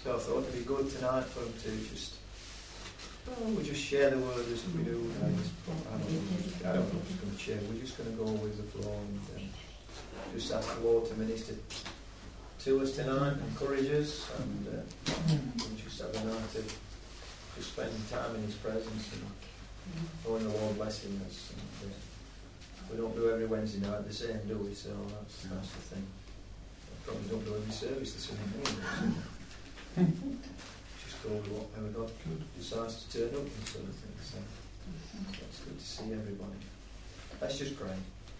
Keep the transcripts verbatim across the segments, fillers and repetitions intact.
So I thought it'd be good tonight for them to just, well, we'll just share the word as we do. I don't know, I don't know who's going to share. We're just going to go with the flow and um, just ask the Lord to minister to us tonight, encourage us, and uh, we'll just have a night of just spending time in His presence and knowing the Lord blessing us. And, uh, we don't do every Wednesday night the same, do we? So that's, that's the thing. We probably don't do every service the same anyway. So just go with whatever God decides to turn up and sort of thing. So it's good to see everybody. Let's just pray.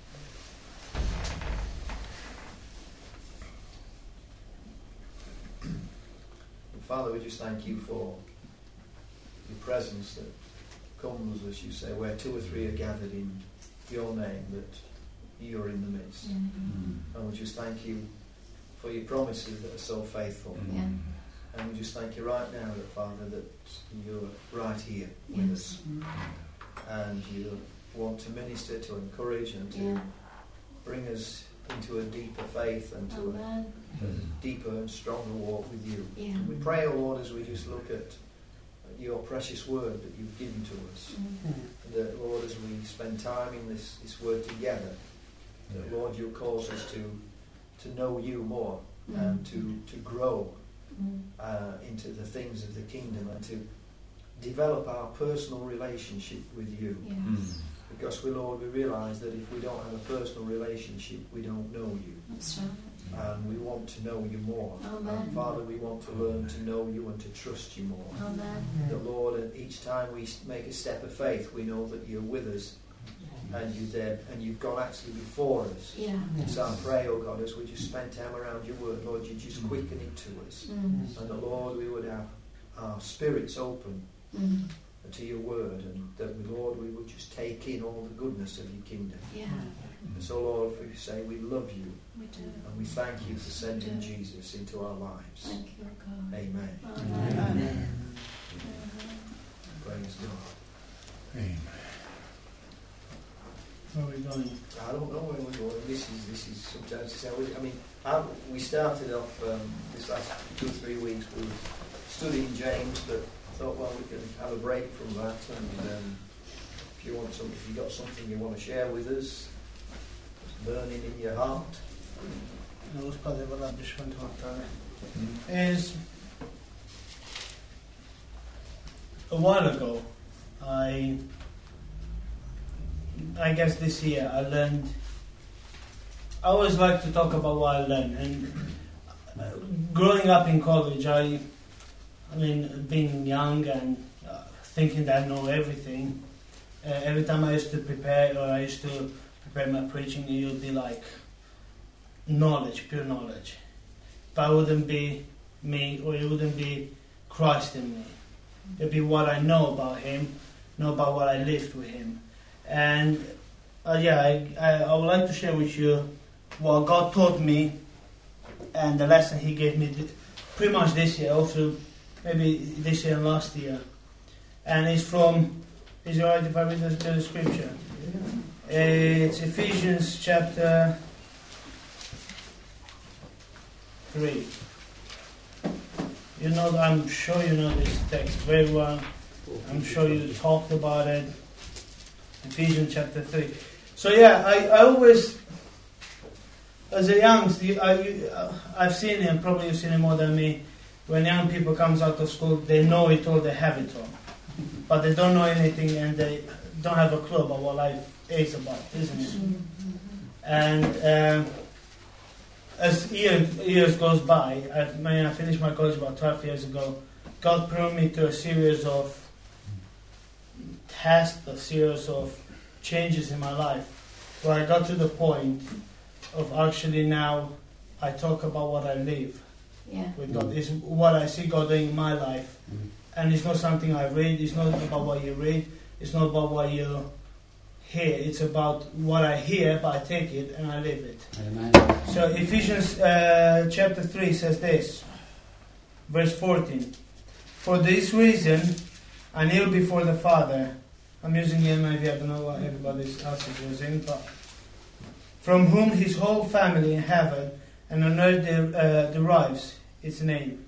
Father, we just thank you for your presence that comes, as you say, where two or three are gathered in your name, that you're in the midst. Mm-hmm. And we just thank you for your promises that are so faithful. Yeah. And we just thank you right now, that Father, that you're right here with yes. us. And you want to minister, to encourage, and to yeah. bring us into a deeper faith and to a, a deeper and stronger walk with you. Yeah. And we pray, O Lord, as we just look at your precious word that you've given to us. Mm-hmm. And that, Lord, as we spend time in this, this word together, that, Lord, you'll cause us to to know you more mm-hmm. and to, to grow mm-hmm. uh, into the things of the kingdom and to develop our personal relationship with you. Yes. Mm. Because, we, Lord, we realise that if we don't have a personal relationship, we don't know you. That's right. And we want to know you more. Amen. And Father, we want to learn to know you and to trust you more. Amen. That, Lord, and each time we make a step of faith, we know that you're with us and you're there and you've gone actually before us. Yeah. So I pray, oh God, as we just spend time around your word, Lord, you just quicken it to us. Mm. And the Lord, we would have our spirits open Mm. to your word, and that, we, Lord, we would just take in all the goodness of your kingdom. Yeah. And so, Lord, we say we love you. We do. And we thank you for sending Jesus into our lives. Thank you, God. Amen. Amen. Amen. Praise God. Amen. Where are we going? I don't know where we're going. This is this is sometimes it's how we, I mean, I, we started off um, this last two or three weeks. We were studying James, but I thought, well, we can have a break from that. And um, if you want some, if you got something you want to share with us, burning in your heart. No, Padre, vă la pentru Is a while ago, I I guess this year I learned. I always like to talk about what I learned, and uh, growing up in college, I, I mean, being young and uh, thinking that I know everything. Uh, every time I used to prepare, or I used to prepare my preaching, it would be like knowledge, pure knowledge. But it wouldn't be me, or it wouldn't be Christ in me. It'd be what I know about Him, know about what I lived with Him. And uh, yeah, I, I, I would like to share with you what God taught me and the lesson He gave me th- pretty much this year, also maybe this year and last year. And it's from, is it alright if I read the, the scripture? Yeah. It's Ephesians chapter three. You know, I'm sure you know this text very well. I'm sure you talked about it. Ephesians chapter three. So yeah, I, I always, as a youngster, I, I've seen it, and probably you've seen it more than me, when young people comes out of school, they know it all, they have it all. But they don't know anything, and they don't have a clue about what life is about, isn't it? And um, as year, years goes by, I, when I finished my college about twelve years ago, God brought me to a series of tests, a series of changes in my life, where I got to the point of actually now I talk about what I live yeah. with God. It's what I see God doing in my life. Mm-hmm. And it's not something I read, it's not about what you read, it's not about what you hear, it's about what I hear, but I take it and I live it. Amen. So Ephesians uh, chapter three says this, verse fourteen. For this reason I kneel before the Father. I'm using the N I V, I don't know what everybody else is using, but from whom his whole family in heaven and on earth uh, derives its name.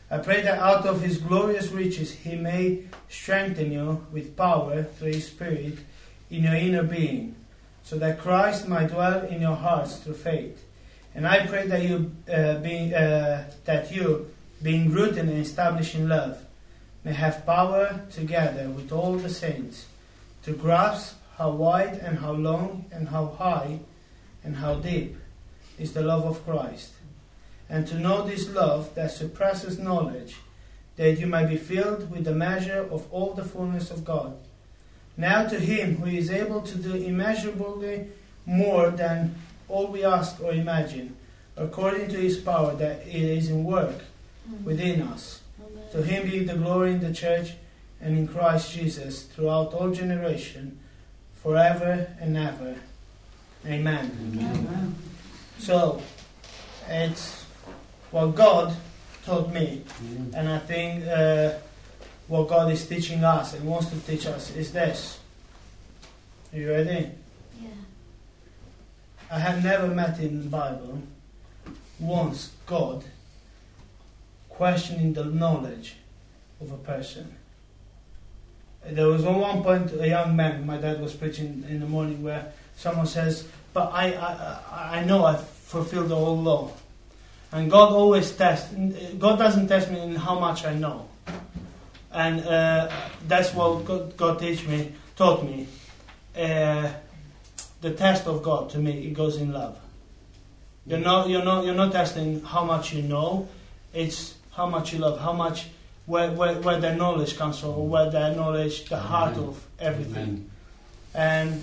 I pray that out of his glorious riches he may strengthen you with power through his Spirit in your inner being, so that Christ might dwell in your hearts through faith. And I pray that you, uh, being, uh, that you, being rooted and established in love, may have power together with all the saints to grasp how wide and how long and how high and how deep is the love of Christ, and to know this love that surpasses knowledge, that you may be filled with the measure of all the fullness of God. Now to him who is able to do immeasurably more than all we ask or imagine, according to his power that is in work within us. Amen. To him be the glory in the church and in Christ Jesus throughout all generation, forever and ever. Amen. Amen. So, it's what God taught me, and I think uh, what God is teaching us and wants to teach us is this. Are you ready? Yeah. I have never met in the Bible once God questioning the knowledge of a person. There was on one point a young man, my dad was preaching in the morning, where someone says, but I, I, I know I've fulfilled the whole law. And God always tests, God doesn't test me in how much I know. And uh, that's what God, God teach me, taught me. Uh, the test of God, to me, it goes in love. You're not, you're not, you're not testing how much you know, it's how much you love, how much, where, where, where the knowledge comes from, or where the knowledge, the heart Amen. of everything. Amen.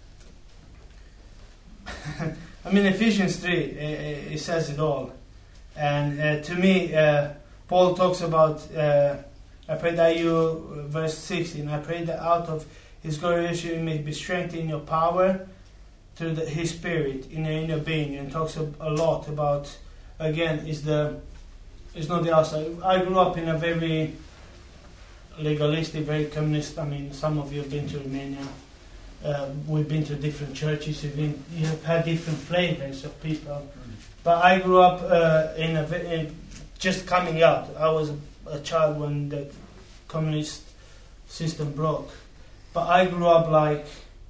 And I mean, Ephesians three, it, it says it all. And uh, to me, uh, Paul talks about, uh, I pray that you, verse sixteen, I pray that out of his glorious you may be strengthened in your power through the, his Spirit in your inner being, and talks a, a lot about, again, is the, it's not the outside. I grew up in a very legalistic, very communist, I mean, some of you have been to Romania. Uh, we've been to different churches, you've, been, you've had different flavors of people. But I grew up uh, in a in just coming out. I was a child when the communist system broke. But I grew up like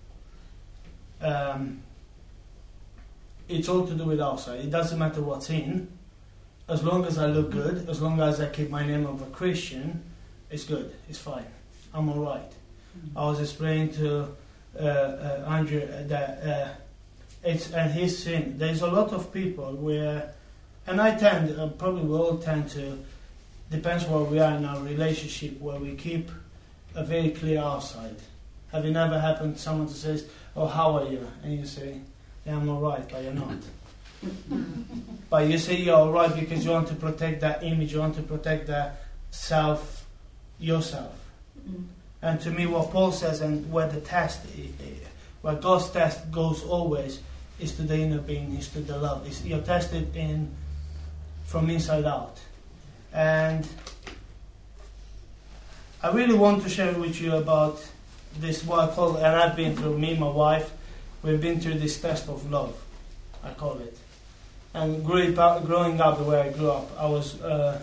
um, it's all to do with outside. It doesn't matter what's in. As long as I look good, as long as I keep my name of a Christian, it's good. It's fine. I'm all right. I was explaining to uh, uh, Andrew that. Uh, It's and his sin. There's a lot of people where, and I tend, uh, probably we all tend to, depends where we are in our relationship, where we keep a very clear outside. Have it never happened? Someone says, "Oh, how are you?" And you say, "Yeah, I'm all right," but you're not. But you say you're all right because you want to protect that image. You want to protect that self, yourself. Mm. And to me, what Paul says, and where the test, where God's test goes always, is to the inner being, is to the love. It's, you're tested in from inside out. And I really want to share with you about this, what I call, and I've been through, me and my wife, we've been through this test of love, I call it. And growing up, growing up the way I grew up, I was, uh,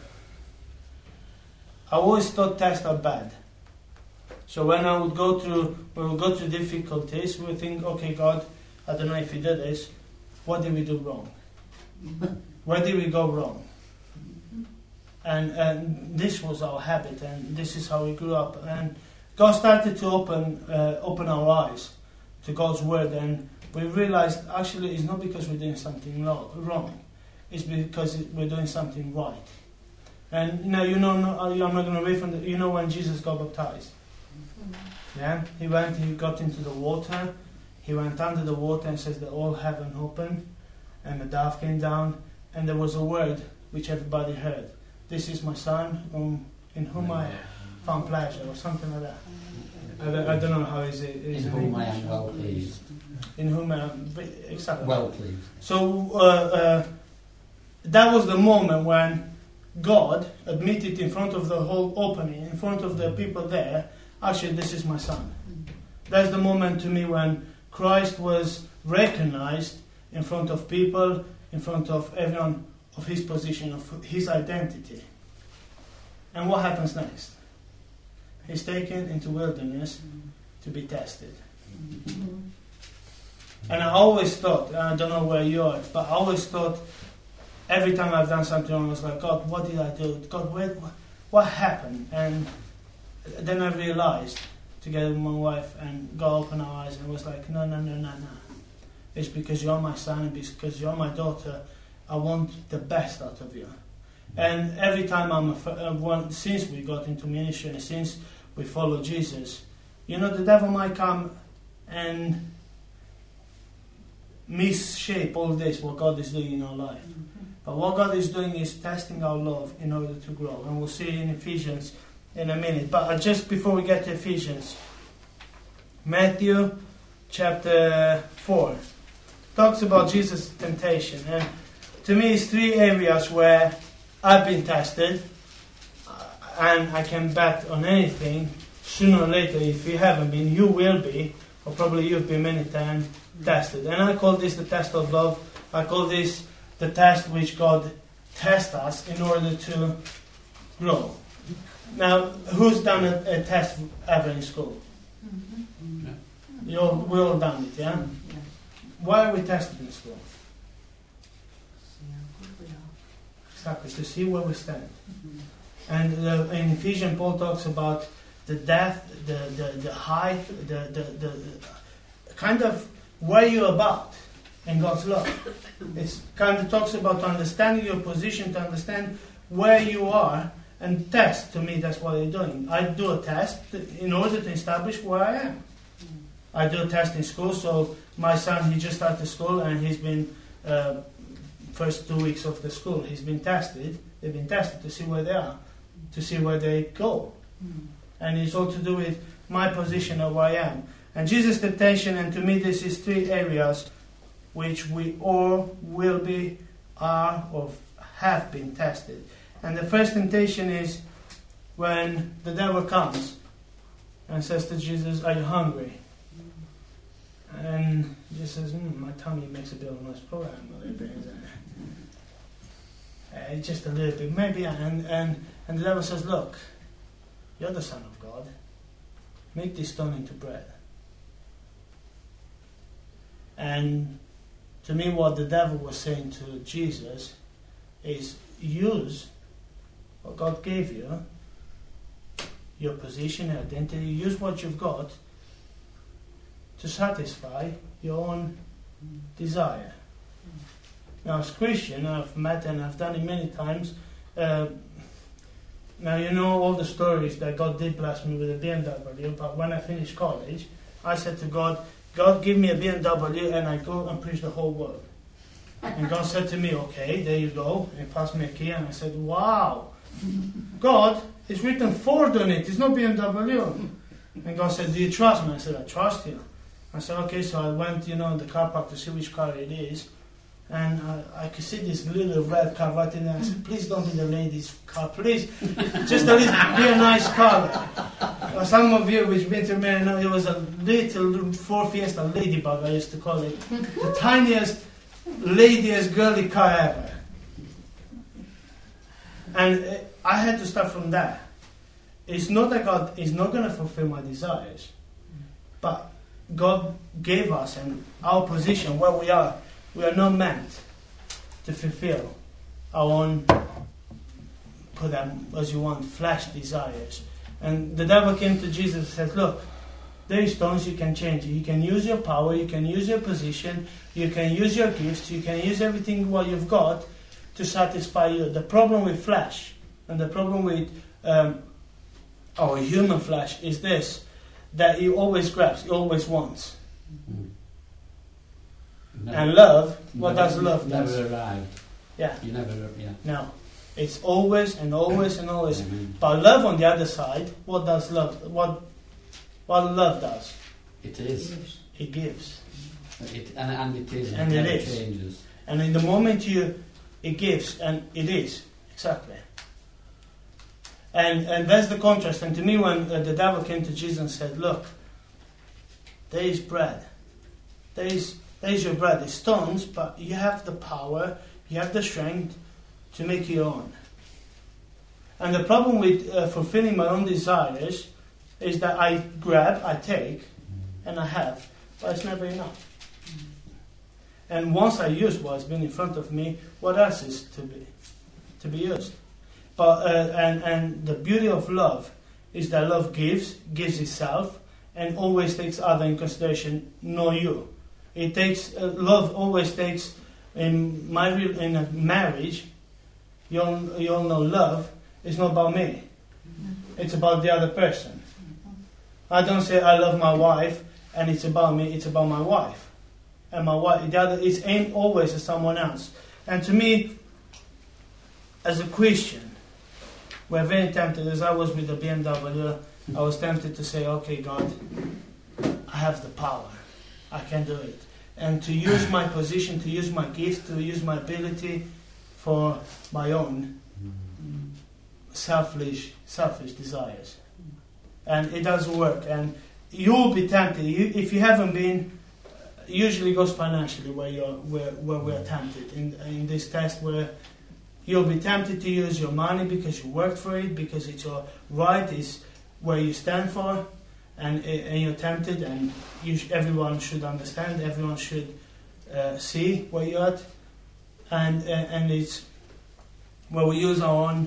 I always thought tests are bad. So when I would go through, when we go through difficulties, we would think, okay, God, I don't know if you did this, what did we do wrong? Where did we go wrong? And, and this was our habit, and this is how we grew up. And God started to open uh, open our eyes to God's word, and we realized actually it's not because we're doing something lo- wrong, it's because we're doing something right. And now you know, no, I'm not going to read from the, you know when Jesus got baptized. Yeah, he went, he got into the water, he went under the water, and says that all heaven opened, and the dove came down, and there was a word which everybody heard. This is my son, um, in whom I found pleasure, or something like that. I don't, I don't know how is it. Is In whom I am well pleased. In whom I am, exactly. Well pleased. So uh, uh, that was the moment when God admitted in front of the whole opening, in front of the people there, actually, this is my son. That's the moment to me when Christ was recognized in front of people, in front of everyone, of his position, of his identity. And what happens next? He's taken into wilderness to be tested. And I always thought, and I don't know where you are, but I always thought, every time I've done something wrong, I was like, God, what did I do? God, where, what, what happened? And then I realized, together with my wife, and God opened our eyes and was like, no, no, no, no, no. It's because you're my son, and because you're my daughter, I want the best out of you. And every time I'm, a, uh, one, since we got into ministry, and since we follow Jesus, you know, the devil might come and misshape all this, what God is doing in our life. Mm-hmm. But what God is doing is testing our love in order to grow. And we'll see in Ephesians in a minute. But uh, just before we get to Ephesians, Matthew chapter four talks about Jesus' temptation. And to me, it's three areas where I've been tested, uh, and I can bet on anything. Sooner or later, if you haven't been, you will be, or probably you've been many times tested. And I call this the test of love. I call this the test which God tests us in order to grow. Now, who's done a, a test ever in school? Mm-hmm. Yeah. You all, we all done it, yeah? yeah? Why are we tested in school? Exactly, to see where we stand. Mm-hmm. And uh, in Ephesians, Paul talks about the depth, the, the, the height, the, the, the, the kind of where you're about in God's love. It kind of talks about understanding your position, to understand where you are, and test. To me, that's what they're doing. I do a test in order to establish where I am. I do a test in school, so my son, he just started school, and he's been, uh, first two weeks of the school, he's been tested. They've been tested to see where they are, to see where they go. Mm. And it's all to do with my position of where I am. And Jesus' temptation, and to me this is three areas which we all will be, are, or have been tested. And the first temptation is when the devil comes and says to Jesus, are you hungry? And Jesus says, mm, my tummy makes a bit of a noise. Probably I'm a little bit, isn't it? Uh, just a little bit, maybe. And, and, and the devil says, look, you're the Son of God. Make this stone into bread. And to me, what the devil was saying to Jesus is use what God gave you, your position, your identity, use what you've got to satisfy your own desire. Now, as Christian, I've met and I've done it many times. Uh, now, you know all the stories that God did bless me with a B M W, but when I finished college, I said to God, God, give me a B M W and I go and preach the whole world. And God said to me, okay, there you go. And he passed me a key and I said, wow, God, it's written Ford on it, it's not B M W. And God said, do you trust me? I said, I trust you. I said, okay, so I went, you know, in the car park to see which car it is. And I, I could see this little red car right in there. I said, please don't be the lady's car, please. Just a little, be a nice car. Well, some of you which been to me know it was a little Ford Fiesta Ladybug, I used to call it. The tiniest, ladiest, girly car ever. And uh, I had to start from that. It's not that God is not going to fulfill my desires, but God gave us and our position where we are. We are not meant to fulfill our own, put them as you want, flesh desires. And the devil came to Jesus and said, look, there are stones, you can change it. You can use your power, you can use your position, you can use your gifts, you can use everything what you've got to satisfy you. The problem with flesh and the problem with um, our human flesh is this, that he always grabs, he always wants. Mm-hmm. Never, and love, what never, does love never does? Never arrived. Yeah. You never, yeah. No. It's always and always and always. Mm-hmm. But love on the other side, what does love, what what love does? It is. It gives. It, and, and it is. And it, it is. Changes. And in the moment you, it gives, and it is. Exactly. And and that's the contrast. And to me, when uh, the devil came to Jesus and said, look, there is bread. There is... There's your bread, it's stones, but you have the power, you have the strength to make your own. And the problem with uh, fulfilling my own desires is that I grab, I take, and I have, but it's never enough. And once I use what's been in front of me, what else is to be to be used? But uh, and and the beauty of love is that love gives, gives itself, and always takes other in consideration, not you. It takes uh, love always takes in my real in a marriage. You all, you all know love is not about me. It's about the other person. I don't say I love my wife and it's about me. It's about my wife, and my wife. The other is aimed always at someone else. And to me, as a Christian, we're very tempted. As I was with the B M W, I was tempted to say, "Okay, God, I have the power. I can do it." And to use my position, to use my gift, to use my ability for my own selfish, selfish desires. And it doesn't work. And you'll be tempted. You, if you haven't been, usually it goes financially where you're, where, where we're tempted. In, in this test where you'll be tempted to use your money because you worked for it, because it's your right, is where you stand for, and, and you're tempted, and you sh- everyone should understand, everyone should uh, see where you're at. And, uh, and it's where we use our own,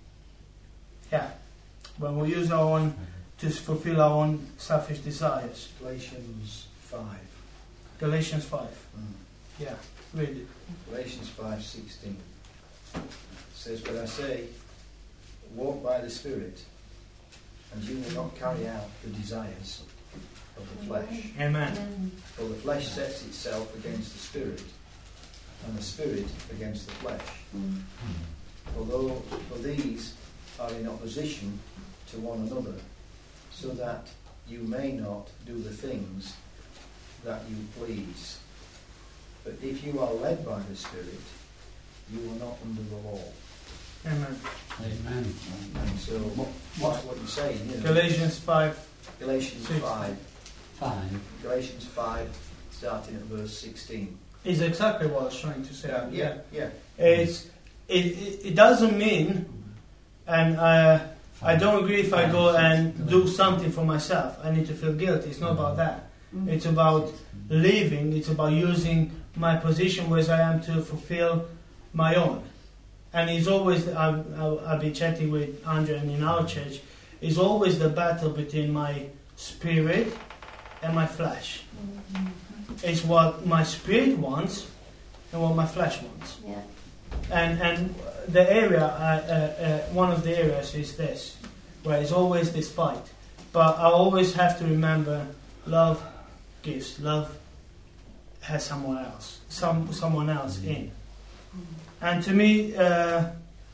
yeah, when we use our own to fulfill our own selfish desires. Galatians five. Galatians five. Mm. Yeah, read it. Galatians five sixteen says, "But I say, walk by the Spirit, and you will not carry out the desires of the flesh. Amen. For the flesh sets itself against the Spirit, and the Spirit against the flesh. Mm. Although for these are in opposition to one another, so that you may not do the things that you please. But if you are led by the Spirit, you are not under the law." Amen. Amen. And so, what, what's what you're saying? You know, Galatians five. Galatians Six. five. Five. Galatians five, starting at verse sixteen. Is exactly what I was trying to say. Yeah, yeah, yeah. It's it, it, it doesn't mean, and uh, I don't agree if I go and do something for myself. I need to feel guilty. It's not about that. Mm. It's about living. It's about using my position where I am to fulfill my own. And it's always, I've, I've been chatting with Andrea and in our church, it's always the battle between my spirit and my flesh. Mm. It's what my spirit wants and what my flesh wants. Yeah. And and the area, uh, uh, uh, one of the areas is this, where it's always this fight. But I always have to remember, love gives. Love has someone else, some someone else in. And to me, uh,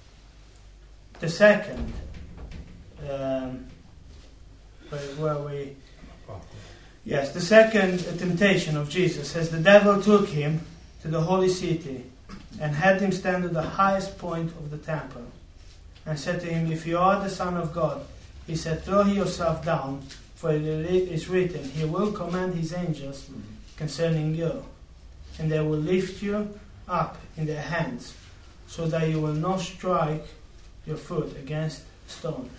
the second, um, where, where we, yes, the second temptation of Jesus says the devil took him to the holy city and had him stand at the highest point of the temple, and said to him, "If you are the Son of God," he said, "throw yourself down, for it is written, He will command His angels concerning you, and they will lift you up in their hands, so that you will not strike your foot against a stone."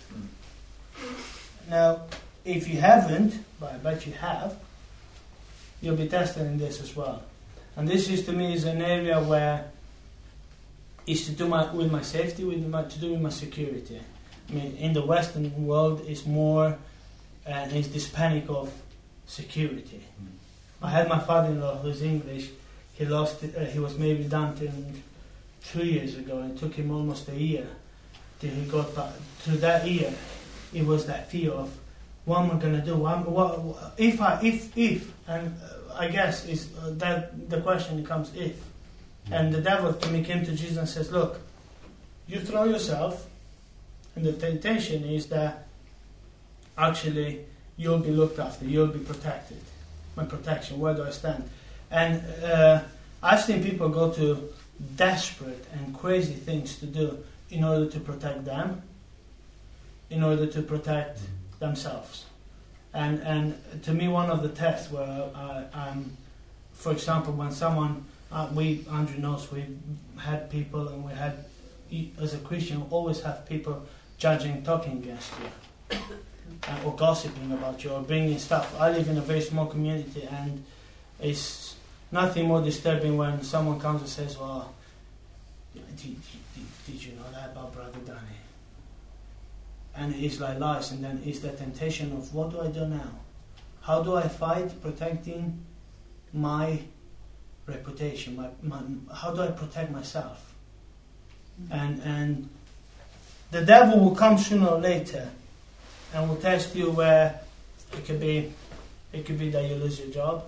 Now, if you haven't, but I bet you have, you'll be tested in this as well. And this is, to me, is an area where it's to do my, with my safety, with my, to do with my security. I mean, in the Western world, it's more, and uh, it's this panic of security. Mm. I had my father-in-law who's English. He lost, uh, he was made redundant two years ago, and it took him almost a year till he got back. Through that year, it was that fear of, what am I going to do? What, what, what, if I, if, if, and uh, I guess is uh, that the question becomes if. Mm. And the devil to me came to Jesus and says, "Look, you throw yourself, and the temptation is that actually you'll be looked after, you'll be protected. My protection, where do I stand?" And uh, I've seen people go to desperate and crazy things to do in order to protect them, in order to protect themselves. And and to me, one of the tests where I, I'm, for example, when someone, uh, we, Andrew knows, we had people, and we had, as a Christian, we always have people judging, talking against you, uh, or gossiping about you, or bringing stuff. I live in a very small community, and it's nothing more disturbing when someone comes and says, well, did, did, did you know that about Brother Danny? And it's like lies, and then it's the temptation of, what do I do now? How do I fight protecting my reputation? My, my, how do I protect myself? Mm-hmm. And and the devil will come sooner or later, and will test you where it could be, it could be that you lose your job.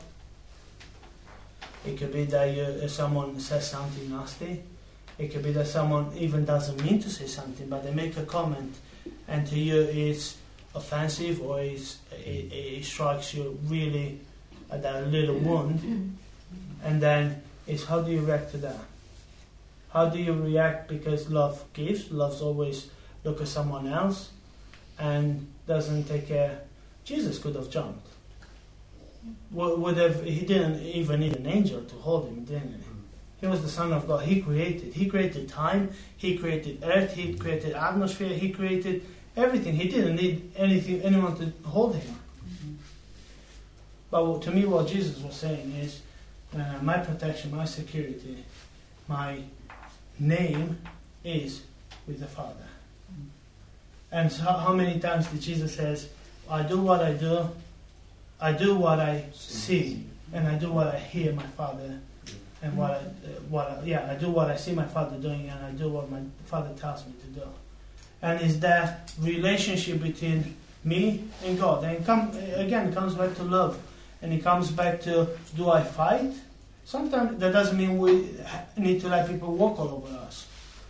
It could be that you, uh, someone says something nasty. It could be that someone even doesn't mean to say something, but they make a comment, and to you it's offensive, or it's, it, it strikes you really at that little wound. And then it's, how do you react to that? How do you react? Because love gives. Love's always look at someone else and doesn't take care. Jesus could have jumped. Would have, he didn't even need an angel to hold him, didn't he? He was the Son of God. He created. He created time. He created earth. He created atmosphere. He created everything. He didn't need anything, anyone to hold him. Mm-hmm. But to me, what Jesus was saying is, uh, my protection, my security, my name is with the Father. Mm-hmm. And so how many times did Jesus says, I do what I do, I do what I see, and I do what I hear my Father, and what I, uh, what I, yeah, I do what I see my Father doing, and I do what my Father tells me to do. And it's that relationship between me and God. And it come, again, it comes back to love. And it comes back to, do I fight? Sometimes that doesn't mean we need to let people walk all over us.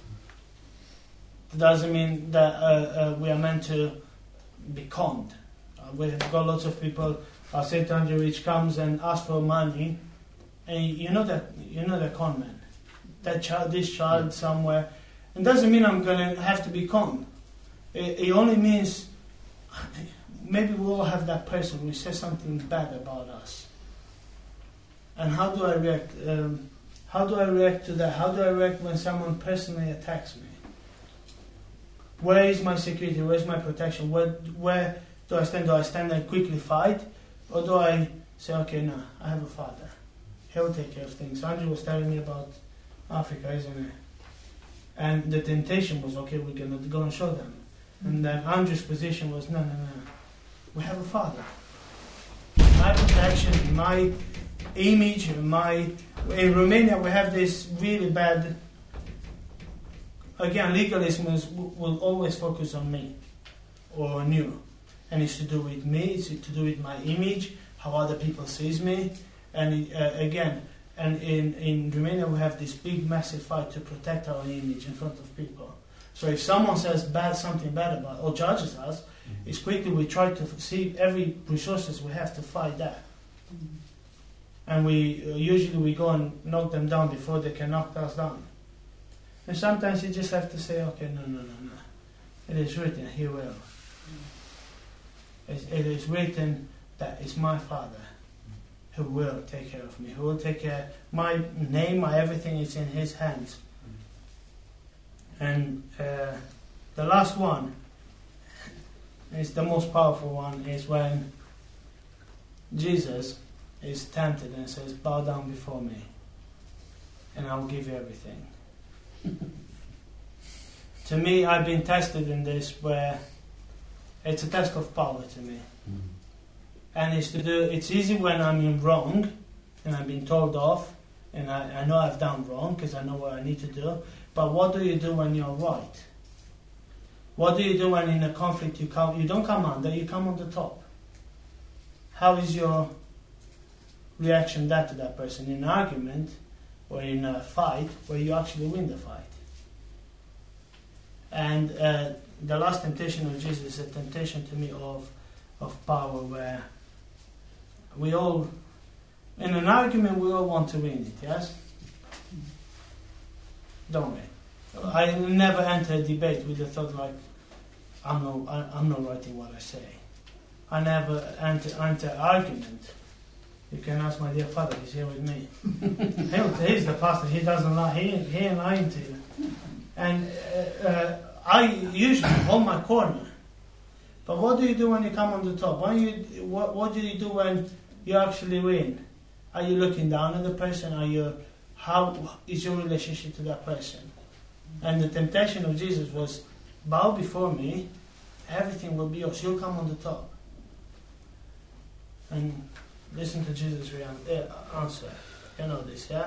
It doesn't mean that uh, uh, we are meant to be conned. Uh, we've got lots of people, uh, Saint Andrew Rich comes and asks for money, and you know that you know the con man. That child, this child somewhere. It doesn't mean I'm going to have to be conned. It, it only means maybe we all have that person who says something bad about us. And how do I react? Um, how do I react to that? How do I react when someone personally attacks me? Where is my security? Where is my protection? Where, where do I stand? Do I stand and quickly fight? Or do I say, okay, no, I have a Father. He'll take care of things. Andrew was telling me about Africa, isn't it? And the temptation was, okay, we're going to go and show them. And then Andrew's position was, no, no, no. We have a Father. My protection, my image, my... In Romania, we have this really bad... Again, legalism is, will always focus on me or on you. And it's to do with me, it's to do with my image, how other people sees me. And uh, again... And in, in Romania, we have this big, massive fight to protect our image in front of people. So if someone says bad, something bad about, or judges us, mm-hmm. it's quickly we try to see every resources we have to fight that. Mm-hmm. And we uh, usually we go and knock them down before they can knock us down. And sometimes you just have to say, okay, no, no, no, no. It is written, He will. Mm-hmm. It, it is written that it's my Father who will take care of me, who will take care, my name, my everything is in His hands. And uh, the last one, is the most powerful one, is when Jesus is tempted and says, bow down before me, and I will give you everything. To me, I've been tested in this where it's a test of power to me. Mm. And it's to do. It's easy when I'm in wrong, and I've been told off, and I, I know I've done wrong because I know what I need to do. But what do you do when you're right? What do you do when in a conflict you come? You don't come under, you come on the top. How is your reaction that to that person in an argument or in a fight where you actually win the fight? And uh, the last temptation of Jesus is a temptation to me of of power where we all, in an argument, we all want to win it, yes? Don't we? I never enter a debate with the thought like, I'm not, I, I'm not right in what I say. I never enter, enter argument. You can ask my dear father, he's here with me. He'll, he's the pastor, he doesn't lie, he, he ain't lying to you. And uh, uh, I usually hold my corner. But what do you do when you come on the top? When you, what, what do you do when you actually win? Are you looking down at the person? Are you, how is your relationship to that person? And the temptation of Jesus was, bow before me, everything will be yours. You'll come on the top. And listen to Jesus' uh, answer. You know this, yeah?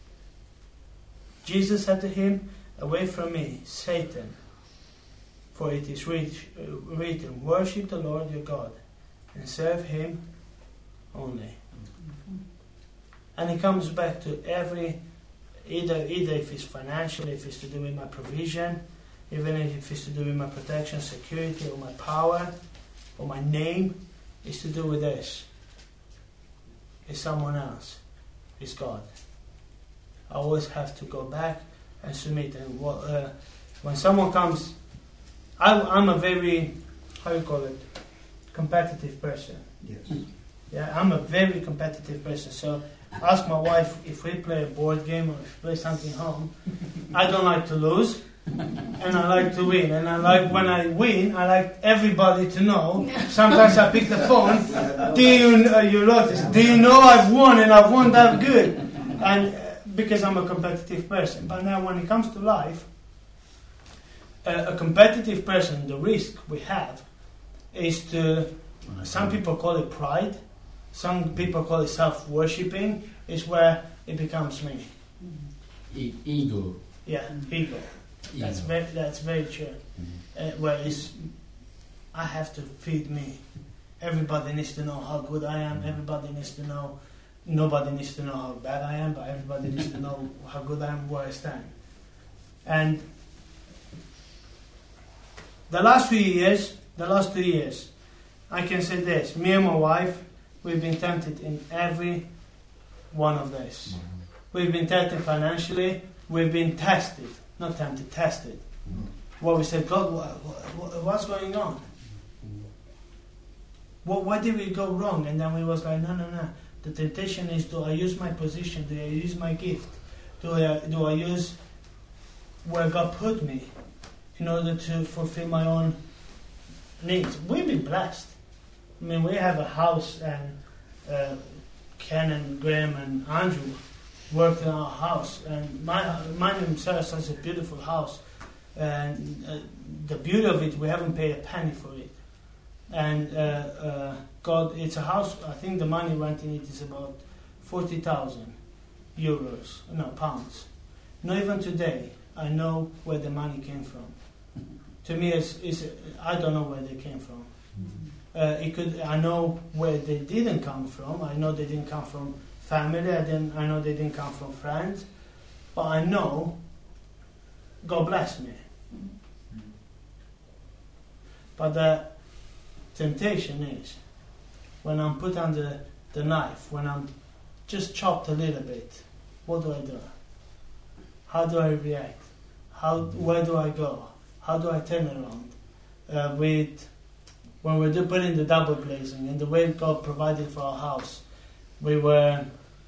Jesus said to him, away from me, Satan, for it is written, worship the Lord your God and serve him only. And he comes back to every, either, either if it's financial, if it's to do with my provision, even if it's to do with my protection, security, or my power, or my name, it's to do with this. It's someone else. It's God. I always have to go back and submit. And what, uh, when someone comes, I, I'm a very, how you call it, competitive person. Yes. Yeah, I'm a very competitive person. So ask my wife if we play a board game or if we play something home. I don't like to lose, and I like to win. And I like when I win, I like everybody to know. Sometimes I pick the phone. Do you uh, you notice? Do you know I've won and I've won that good? And uh, because I'm a competitive person. But now when it comes to life, uh, a competitive person, the risk we have is to, some people call it pride, some people call it self-worshipping, is where it becomes me. E- ego. Yeah, ego. ego. That's very, that's very true. Mm-hmm. Uh, where it's, I have to feed me. Everybody needs to know how good I am. Everybody needs to know. Nobody needs to know how bad I am, but everybody needs to know how good I am, where I stand. And the last few years, the last two years, I can say this: me and my wife, we've been tempted in every one of these. Mm-hmm. We've been tempted financially. We've been tested, not tempted, tested. Mm-hmm. Well, we said, God, what, what, what's going on? Mm-hmm. What, where did we go wrong? And then we was like, no, no, no. The temptation is, do I use my position? Do I use my gift? Do I, do I use where God put me in order to fulfill my own needs? We've been blessed. I mean, we have a house, and uh, Ken and Graham and Andrew worked in our house, and my mine themselves has a beautiful house, and uh, the beauty of it, we haven't paid a penny for it. And uh, uh, God, it's a house. I think the money went in it is about forty thousand euros, no pounds. Not even today, I know where the money came from. To me, it's, it's I don't know where they came from. Uh, it could. I know where they didn't come from. I know they didn't come from family. I didn't. I know they didn't come from friends. But I know God bless me. But the temptation is when I'm put under the knife, when I'm just chopped a little bit. What do I do? How do I react? How? Where do I go? How do I turn around? Uh, with when we we're putting the double glazing and the way God provided for our house, we were.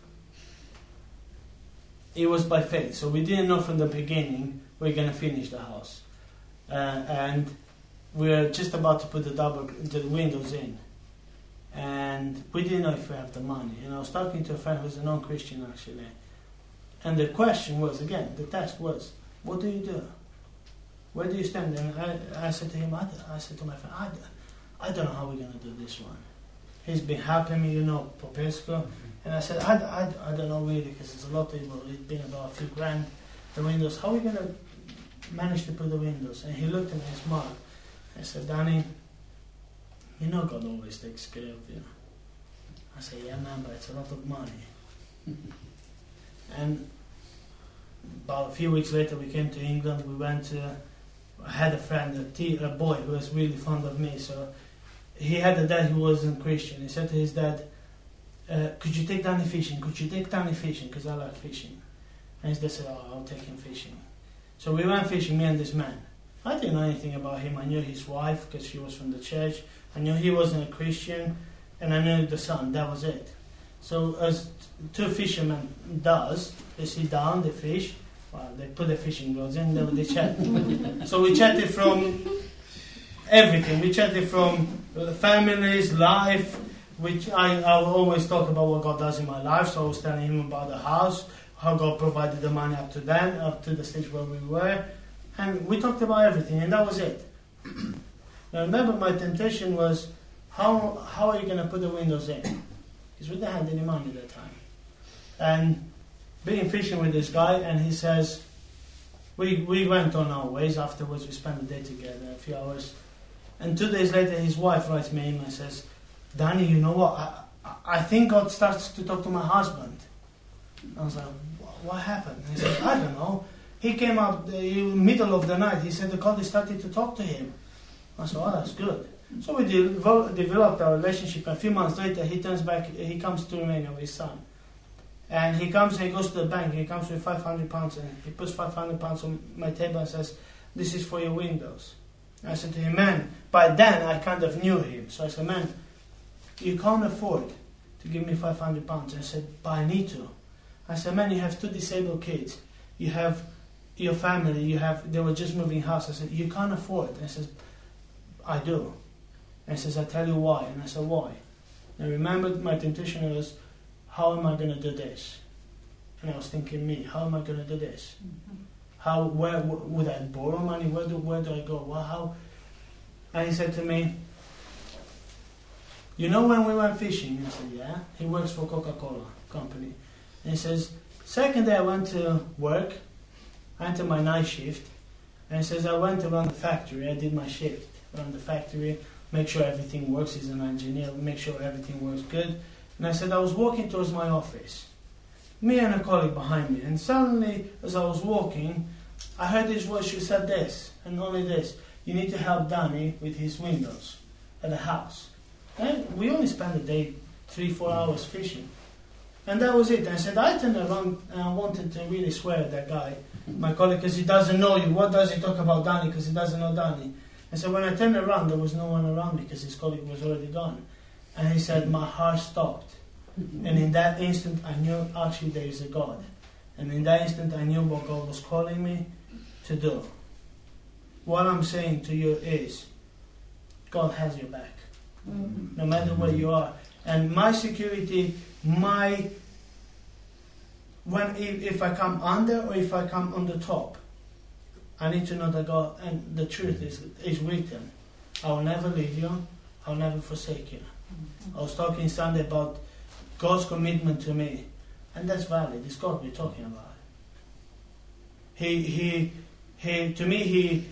It was by faith, so we didn't know from the beginning we're going to finish the house, uh, and we were just about to put the double the windows in, and we didn't know if we have the money. And I was talking to a friend who's a non-Christian actually, and the question was again, the test was, what do you do? Where do you stand? And I, I said to him, I, I said to my friend, I, I don't know how we're going to do this one. He's been helping me, you know, Popesco. And I said, I, I, I don't know really, because it's a lot of people. It's been about a few grand, the windows. How are we going to manage to put the windows? And he looked at me and smiled. I said, Danny, you know God always takes care of you. I said, yeah, man, but it's a lot of money. And about a few weeks later, we came to England. We went to, I had a friend, a, tea, a boy who was really fond of me. So he had a dad who wasn't Christian. He said to his dad, uh, could you take Danny fishing? Could you take Danny fishing? Because I like fishing. And his dad said, oh, I'll take him fishing. So we went fishing, me and this man. I didn't know anything about him. I knew his wife because she was from the church. I knew he wasn't a Christian. And I knew the son. That was it. So as two fishermen does, they sit down, they fish, Well, they put the fishing rods in, they, they chat. So we chatted from everything. We chatted from uh, families, life, which I, I will always talk about what God does in my life. So I was telling him about the house, how God provided the money up to then, up to the stage where we were. And we talked about everything, and that was it. Now remember, my temptation was, how how are you going to put the windows in? Because we didn't have any money at that time. And being fishing with this guy, and he says, we we went on our ways. Afterwards, we spent the day together, a few hours. And two days later, his wife writes me in and says, Danny, you know what? I, I think God starts to talk to my husband. I was like, what happened? And he said, I don't know. He came up in the middle of the night. He said the God started to talk to him. I said, oh, that's good. So we de- developed our relationship. A few months later, he turns back. He comes to Romania with his son. And he comes and he goes to the bank. He comes with five hundred pounds and he puts five hundred pounds on my table and says, this is for your windows. I said to him, man, by then I kind of knew him. So I said, man, you can't afford to give me five hundred pounds. I said, but I need to. I said, man, you have two disabled kids. You have your family. You have, they were just moving house. I said, you can't afford. And I said, I do. And he says, I tell you why. And I said, why? And I remembered my temptation was, how am I going to do this? And I was thinking, me, how am I going to do this? Mm-hmm. How, where, w- would I borrow money? Where do, where do I go? Well, how? And he said to me, you know when we went fishing? I said, yeah. He works for Coca-Cola company. And he says, second day I went to work, I went to my night shift, and he says, I went around the factory, I did my shift around the factory, make sure everything works, he's an engineer, make sure everything works good. And I said, I was walking towards my office, me and a colleague behind me, and suddenly, as I was walking, I heard this voice. She said this, and only this, you need to help Danny with his windows at the house. And we only spent a day, three, four hours fishing. And that was it. And I said, I turned around and I wanted to really swear at that guy, my colleague, because he doesn't know you. What does he talk about Danny? Because he doesn't know Danny. And so when I turned around, there was no one around because his colleague was already gone. And he said, my heart stopped. And in that instant, I knew actually there is a God. And in that instant, I knew what God was calling me to do. What I'm saying to you is, God has your back. Mm-hmm. No matter where you are. And my security, my, when if, if I come under or if I come on the top, I need to know that God, and the truth is, is written. I will never leave you. I will never forsake you. Mm-hmm. I was talking Sunday about God's commitment to me, and that's valid. It's God we're talking about. He, he, he. To me, he.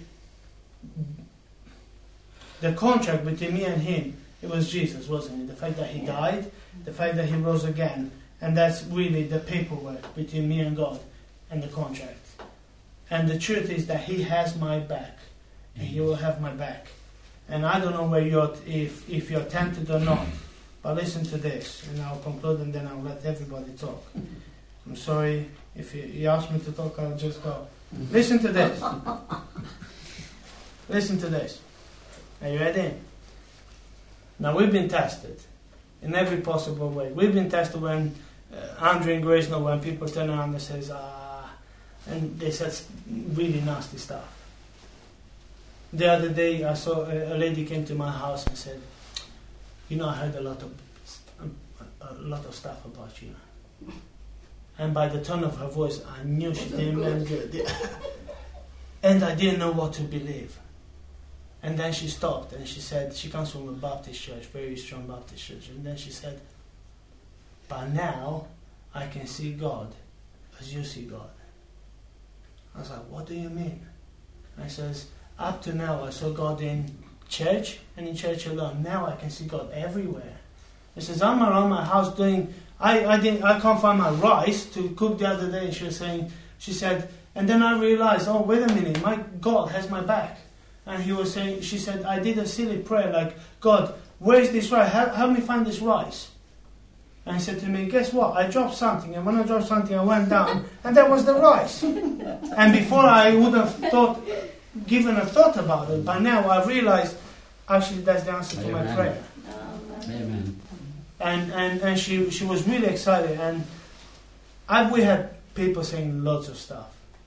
The contract between me and him, it was Jesus, wasn't it? The fact that he died, the fact that he rose again, and that's really the paperwork between me and God, and the contract. And the truth is that he has my back, and he will have my back. And I don't know where you're, if if you're tempted or not. But listen to this, and I'll conclude, and then I'll let everybody talk. I'm sorry, if you, you ask me to talk, I'll just go. Listen to this. Listen to this. Are you ready? Now, we've been tested in every possible way. We've been tested when uh, Andrew and Grace know when people turn around and say, ah, and they said really nasty stuff. The other day, I saw a, a lady came to my house and said, you know, I heard a lot of a lot of stuff about you. And by the tone of her voice, I knew she didn't mean good. And I didn't know what to believe. And then she stopped and she said, she comes from a Baptist church, very strong Baptist church. And then she said, but now I can see God as you see God. I was like, what do you mean? And I says, up to now I saw God in church and in church alone. Now I can see God everywhere. He says, I'm around my house doing, I, I didn't, I can't find my rice to cook the other day. And she was saying, she said, and then I realized, oh, wait a minute, my God has my back. And he was saying, she said, I did a silly prayer like, God, where is this rice? Help, help me find this rice. And he said to me, guess what? I dropped something. And when I dropped something, I went down. And that was the rice. And before I would have thought, given a thought about it. But now I realized, actually, that's the answer to Amen. my prayer. Amen. And and, and she, she was really excited. And I, we had people saying lots of stuff.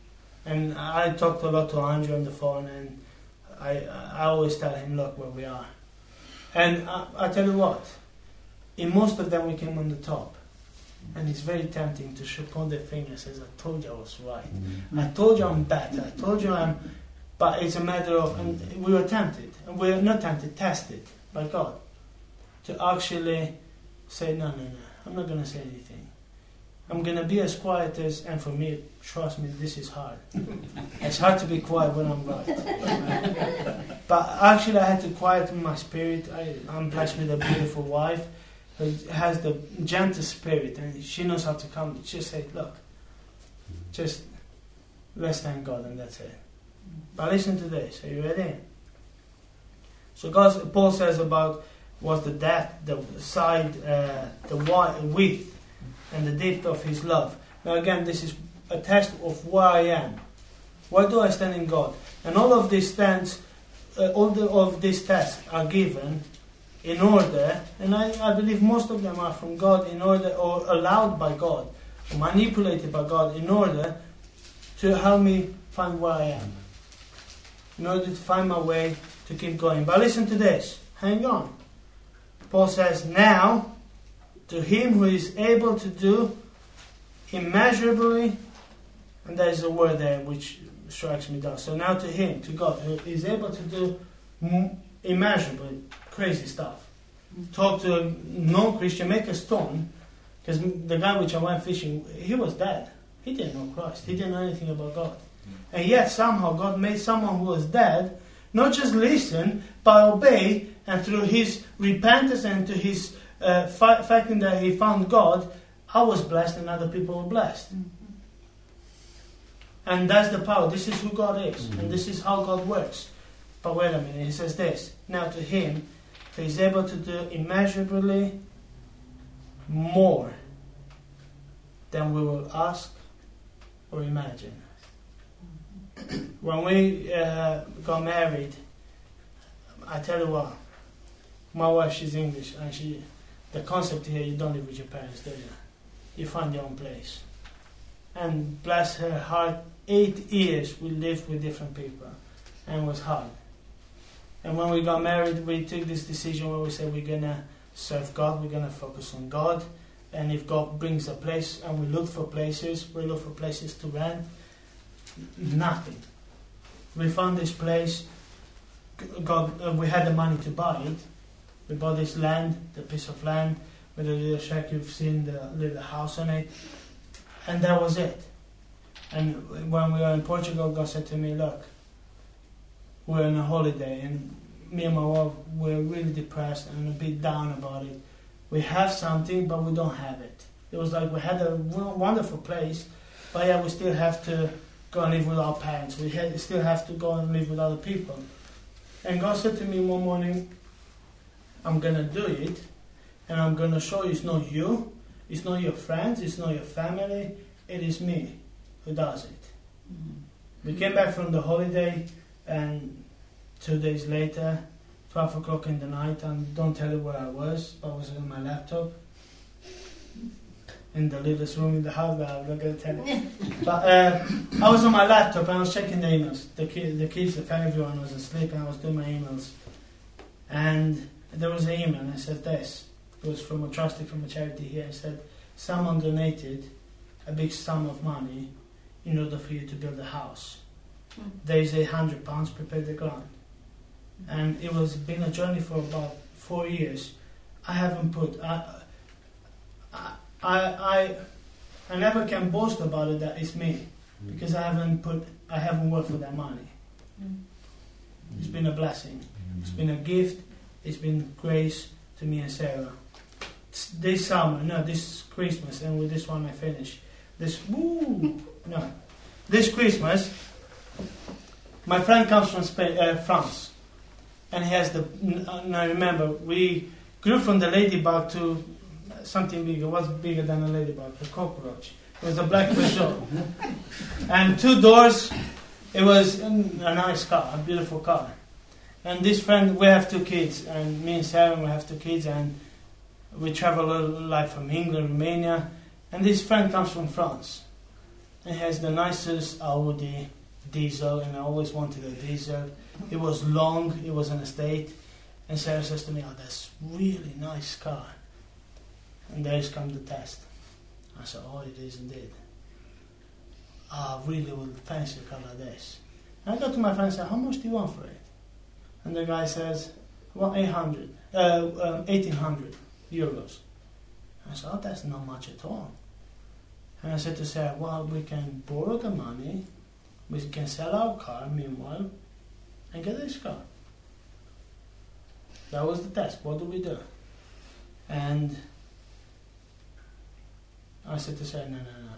And I talked a lot to Andrew on the phone, and I, I always tell him, look where we are. And I, I tell you what, in most of them we came on the top. And it's very tempting to show point their fingers and say, I told you I was right. Mm-hmm. I told you I'm better. I told you I'm... But it's a matter of... And we were tempted. And we were not tempted, tested by God. To actually say, no, no, no. I'm not going to say anything. I'm going to be as quiet as... And for me, trust me, this is hard. It's hard to be quiet when I'm right. But actually I had to quieten my spirit. I, I'm blessed with a beautiful wife who has the gentle spirit, and she knows how to come. She just say, look, just let's thank God, and that's it. But listen to this. Are you ready? So God, Paul says about was the depth, the side, uh, the wide, width, and the depth of His love. Now again, this is a test of where I am. Where do I stand in God? And all of these stands, uh, all the, of these tests are given in order, and I, I believe most of them are from God in order, or allowed by God, or manipulated by God in order to help me find where I am. In order to find my way to keep going. But listen to this. Hang on. Paul says, now, to Him who is able to do immeasurably, and there is a word there which strikes me down. So now to Him, to God, who is able to do immeasurably crazy stuff. Talk to a non-Christian, make a stone, because the guy which I went fishing, he was dead. He didn't know Christ. He didn't know anything about God. And yet somehow God made someone who was dead not just listen, but obey, and through his repentance and to his uh, fa- fact that he found God, I was blessed and other people were blessed. Mm-hmm. And that's the power. This is who God is. Mm-hmm. And this is how God works. But wait a minute, he says this. Now to Him, He is able to do immeasurably more than we will ask or imagine. When we uh, got married, I tell you what, my wife, she's English, and she, the concept here, you don't live with your parents, do you? You find your own place. And bless her heart, eight years we lived with different people, and it was hard. And when we got married, we took this decision where we said we're going to serve God, we're going to focus on God, and if God brings a place, and we look for places, we look for places to rent, nothing. We found this place, God, uh, we had the money to buy it, we bought this land, the piece of land, with the little shack you've seen, the little house on it, and that was it. And when we were in Portugal, God said to me, look, we're on a holiday, and me and my wife were really depressed and a bit down about it. We have something, but we don't have it. It was like we had a wonderful place, but yeah, we still have to go and live with our parents. We had, still have to go and live with other people. And God said to me one morning, I'm going to do it, and I'm going to show you it's not you, it's not your friends, it's not your family, it is me who does it. Mm-hmm. We came back from the holiday, and two days later, twelve o'clock in the night, and don't tell you where I was, but I was on my laptop in the littlest room in the house, but I'm not going to tell you. But uh, I was on my laptop and I was checking the emails. The, ki- the kids, the family, everyone was asleep, and I was doing my emails. And there was an email, and it said this. It was from a trustee from a charity here. It said, someone donated a big sum of money in order for you to build a house. Mm. There is a hundred pounds, prepare the ground. And it was been a journey for about four years. I haven't put... I, I, I, I never can boast about it that it's me, mm. because I haven't put... I haven't worked for that money. Mm. It's been a blessing. Mm. It's been a gift. It's been grace to me and Sarah. This summer, no, this Christmas, and with this one I finish. This, woo, no, this Christmas, my friend comes from Spain, uh, France, and he has the. Now remember, we grew from the ladybug to something bigger. What's bigger than a ladybug? A cockroach. It was a black Peugeot, and two doors. It was a nice car, a beautiful car. And this friend, we have two kids, and me and Sarah, we have two kids, and we travel a lot from England, Romania, and this friend comes from France. It has the nicest Audi diesel, and I always wanted a diesel. It was long, it was an estate. And Sarah says to me, oh, that's really nice car. And there's come the test. I said, oh, it is indeed. I really would fancy a car like this. And I go to my friend and say, how much do you want for it? And the guy says, well, eight hundred, uh, um, eighteen hundred euros. I said, oh, that's not much at all. And I said to Sarah, well, we can borrow the money, we can sell our car meanwhile, and get this car. That was the test. What do we do? And I said to Sarah, no, no, no,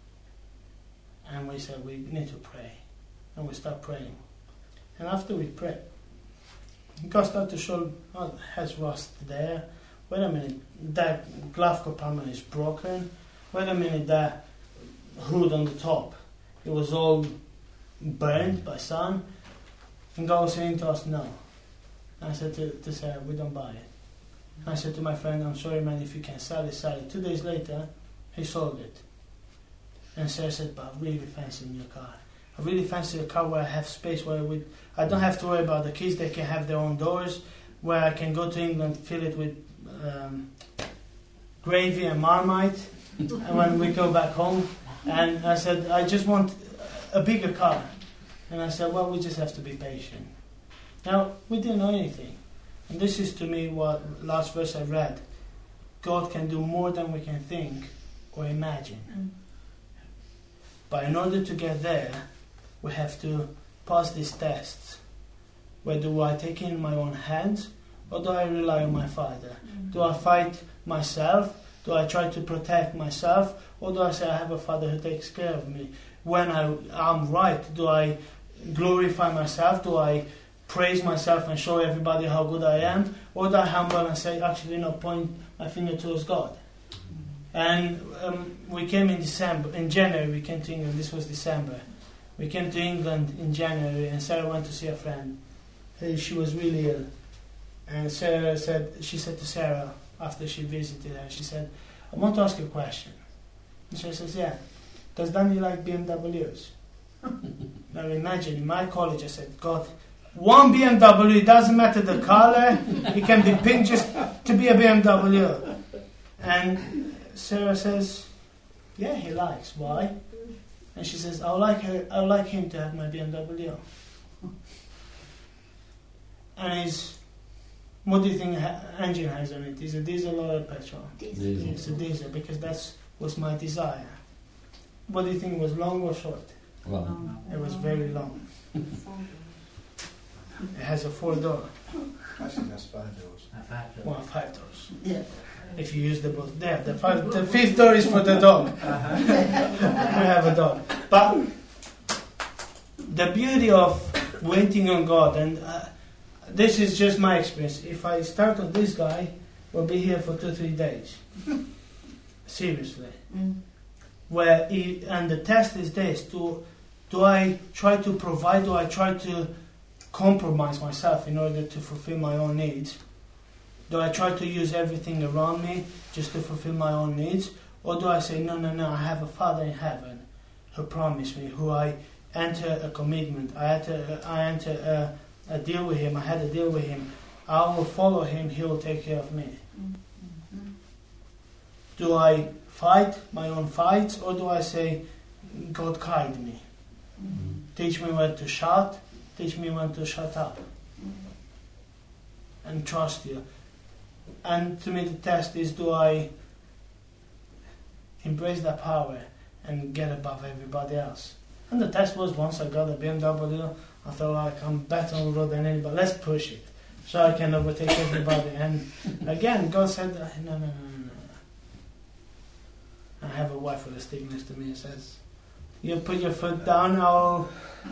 no. And we said, we need to pray. And we start praying. And after we pray, God started to show, oh, it has rust there. Wait a minute, that glove compartment is broken. Wait a minute, that hood on the top, it was all burned by sun. And God was saying to us, no. And I said to, to Sarah, we don't buy it. And I said to my friend, I'm sorry man, if you can sell it, sell it. Two days later, he sold it. And Sarah said, but I really fancy a new car. I really fancy a car where I have space, where we, I don't have to worry about the kids, they can have their own doors, where I can go to England, fill it with um, gravy and Marmite, and when we go back home. And I said, I just want a bigger car. And I said, well, we just have to be patient. Now, we didn't know anything. And this is to me what last verse I read. God can do more than we can think or imagine. Mm. But in order to get there, we have to pass these tests. Where do I take it in my own hands, or do I rely on my Father? Mm. Do I fight myself? Do I try to protect myself? Or do I say I have a Father who takes care of me? When I, I'm right, do I glorify myself? Do I praise myself and show everybody how good I am? Or do I humble and say, actually, no, point my finger towards God? And um, we came in December, in January we came to England, this was December. We came to England in January, and Sarah went to see a friend. She was really ill. And Sarah said, she said to Sarah, after she visited her, she said, I want to ask you a question. And Sarah says, yeah, does Danny like B M Ws? Now imagine, in my college I said, God, one B M W, it doesn't matter the color, it can be pink, just to be a B M W. And Sarah says, yeah, he likes. Why? And she says, I would like her, I would like him to have my B M W. And his, what do you think ha- engine has on it? Is it diesel or petrol? Diesel. It's a diesel, because that was my desire. What do you think, was long or short? Long. It was very long. It has a four door. Actually, that's five doors. Well, five doors. Yeah. If you use the both there, the five, the fifth door is for the dog. Uh-huh. I have a dog. But the beauty of waiting on God, and uh, this is just my experience. If I start on this guy, we'll be here for two, three days. Seriously. Mm. Where he, and the test is this: do do I try to provide? Do I try to compromise myself in order to fulfill my own needs? Do I try to use everything around me just to fulfill my own needs? Or do I say, no, no, no, I have a Father in heaven who promised me, who I enter a commitment, I enter, I enter a, a deal with him, I had a deal with him, I will follow him, he will take care of me. Mm-hmm. Do I fight my own fights, or do I say, God, guide me? Mm-hmm. Teach me when to shout, teach me when to shut up. Mm-hmm. And trust you. And to me the test is, do I embrace that power and get above everybody else? And the test was, once I got a B M W, I felt like I'm better on the road than anybody. Let's push it so I can overtake everybody. And again, God said, no, no, no, no, no. I have a wife with a stick next to me and says, you put your foot down, I'll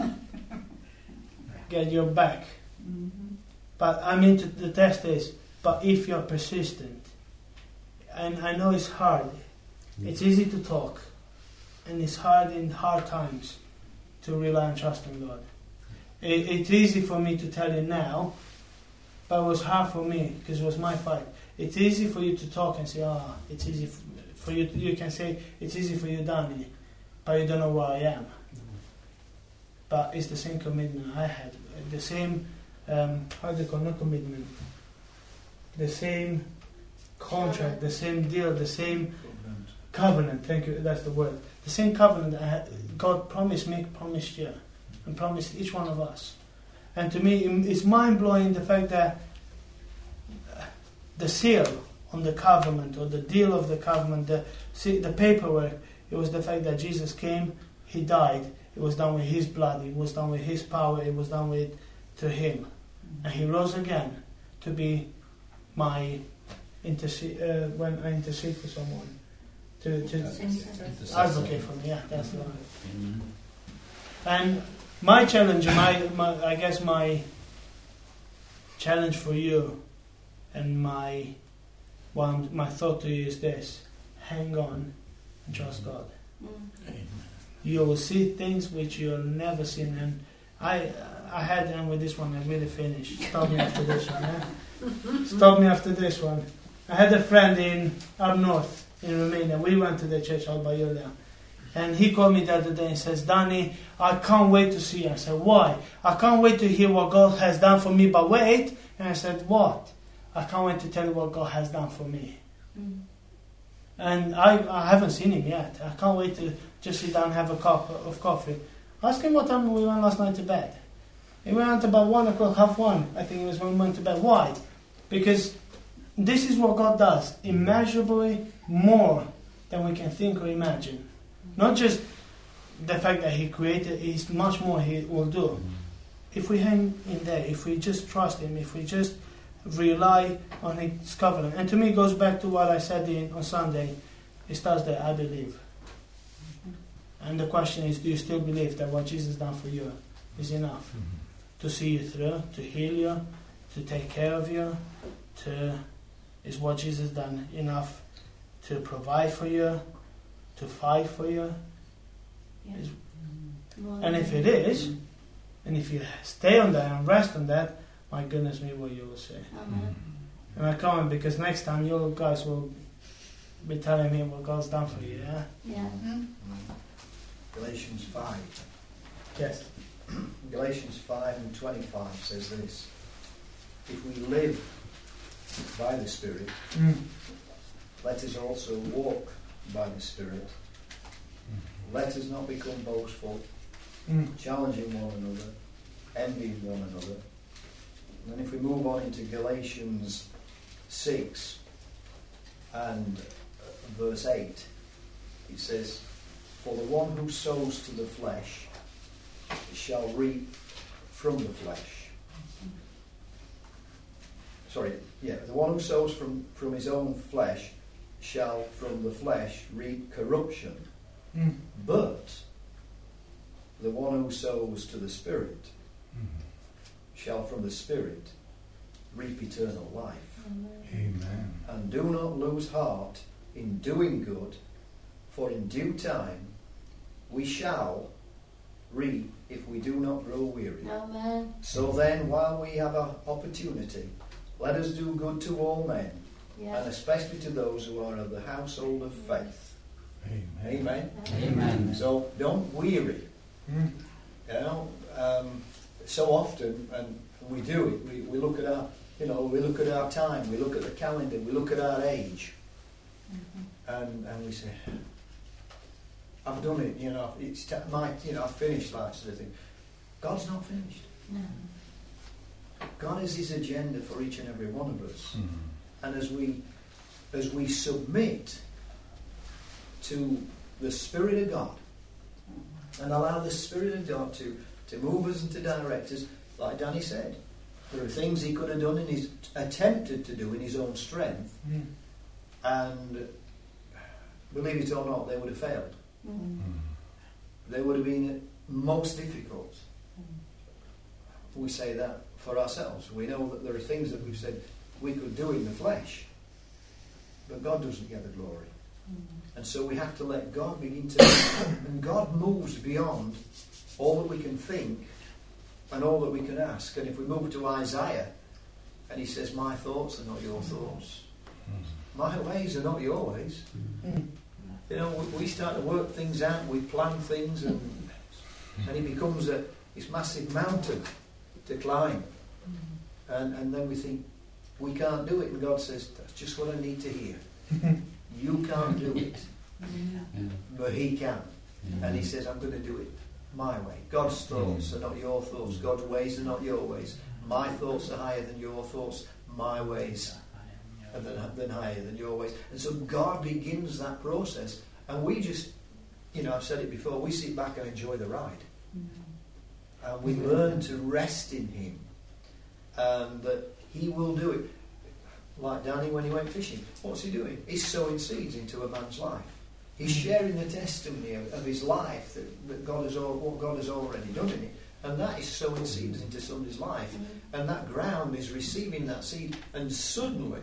get your back. Mm-hmm. But I mean, to, the test is, but if you're persistent, and I know it's hard, it's easy to talk, and it's hard in hard times to rely and trust in God. It, it's easy for me to tell you now, but it was hard for me because it was my fight. It's easy for you to talk and say, ah, oh, it's easy for you. To, you can say, it's easy for you, Danny. but you don't know where I am. But it's the same commitment I had. The same, um, how do you call it? Not commitment. The same contract, the same deal, the same Covenant. covenant. Thank you, that's the word. The same covenant that I had, God promised me, promised you, and promised each one of us. And to me, it's mind-blowing the fact that the seal on the covenant, or the deal of the covenant, the, see, the paperwork, it was the fact that Jesus came, He died, it was done with His blood, it was done with His power, it was done with to Him. And He rose again to be my intercede, uh, when I intercede for someone. To, to advocate for me, yeah, that's the one. Amen. And my challenge, my, my I guess my challenge for you, and my one, my thought to you is this: hang on and trust God. Amen. You will see things which you'll never see. And I, I had, and with this one, I really finished. Stop me after this one. Eh? Stop me after this one. I had a friend in up north in Romania. We went to the church Alba Iulia. And he called me the other day and says, Danny, I can't wait to see you. I said, why? I can't wait to hear what God has done for me, but wait. And I said, what? I can't wait to tell you what God has done for me. Mm. And I, I haven't seen him yet. I can't wait to just sit down and have a cup of coffee. Ask him what time we went last night to bed. We went about one o'clock, half one. I think it was when we went to bed. Why? Because this is what God does. Immeasurably more than we can think or imagine. Not just the fact that He created, it's much more He will do. If we hang in there, if we just trust Him, if we just rely on His covenant. And to me it goes back to what I said in, on Sunday. It starts there, I believe. And the question is, do you still believe that what Jesus done for you is enough? Mm-hmm. To see you through, to heal you, to take care of you, to is what Jesus done enough to provide for you, to fight for you? Yeah. Is, Well, and if it is, and if you stay on that and rest on that, my goodness me, what you will say. Amen. And I come because next time you guys will be telling me what God's done for you, yeah? Yeah. Galatians five. Yes. Galatians five and twenty-five says this: if we live by the Spirit, Mm. let us also walk by the Spirit. Let us not become boastful, Mm. challenging one another, envying one another. And then if we move on into Galatians six and verse eight, it says, for the one who sows to the flesh shall reap from the flesh. Sorry, yeah, the one who sows from, from his own flesh shall from the flesh reap corruption. Mm. But the one who sows to the Spirit shall from the Spirit reap eternal life. Amen. And do not lose heart in doing good, for in due time we shall reap if we do not grow weary. Amen. So then, while we have an opportunity, let us do good to all men, Yeah. and especially to those who are of the household of faith. Amen. Amen. Amen. So don't weary. Mm. You know, um, so often, and we do it. We, we look at our, you know, we look at our time. We look at the calendar. We look at our age, Mm-hmm. and and we say, "I've done it." You know, it's t- my, you know, I've finished that sort of thing. God's not finished. No. God has His agenda for each and every one of us, Mhm. and as we as we submit to the Spirit of God and allow the Spirit of God to, to move us and to direct us, like Danny said, there are things he could have done in his attempted to do in his own strength, Mm. and believe it or not, they would have failed. Mm. They would have been most difficult. We say that for ourselves. We know that there are things that we've said we could do in the flesh, but God doesn't get the glory. And so we have to let God begin to... and God moves beyond all that we can think and all that we can ask. And if we move to Isaiah, and he says, my thoughts are not your thoughts. My ways are not your ways. Mm. You know, we, we start to work things out, we plan things, and and it becomes a this massive mountain to climb. And and then we think, we can't do it, and God says, that's just what I need to hear. You can't do it, Yeah. but He can. Yeah. And He says, I'm going to do it my way. God's thoughts are not your thoughts. God's ways are not your ways. My thoughts are higher than your thoughts. My ways are than, than higher than your ways. And so God begins that process. And we just, you know, I've said it before, we sit back and enjoy the ride. And we learn to rest in Him. And that He will do it. Like Danny when he went fishing. What's he doing? He's sowing seeds into a man's life. He's sharing the testimony of, of his life that, that God has all, what God has already done in it. And that is sowing seeds into somebody's life. And that ground is receiving that seed. And suddenly,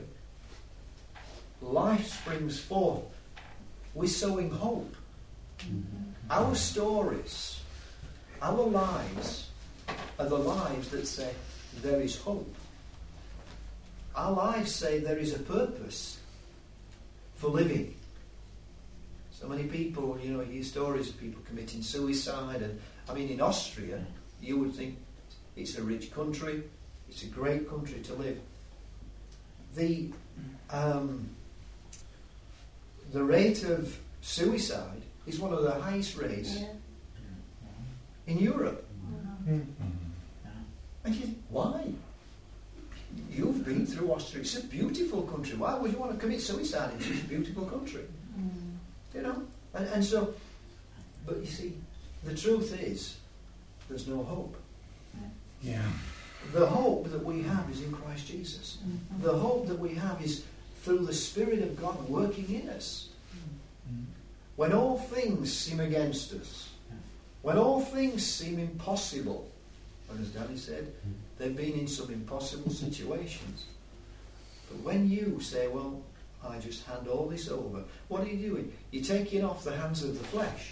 life springs forth. We're sowing hope. Our stories, our lives, are the lives that say, there is hope. Our lives say there is a purpose for living. So many people, you know, you hear stories of people committing suicide. And I mean, in Austria, you would think it's a rich country, it's a great country to live. The um, the rate of suicide is one of the highest rates Yeah. in Europe. Uh-huh. And you think, why? You've been through Austria. It's a beautiful country. Why would you want to commit suicide in such a beautiful country? Mm. You know? And, and so, but you see, the truth is, there's no hope. Yeah. The hope that we have is in Christ Jesus. Mhm. The hope that we have is through the Spirit of God working in us. When all things seem against us, when all things seem impossible, and as Danny said, they've been in some impossible situations. But when you say, well, I just hand all this over, what are you doing? You're taking off the hands of the flesh.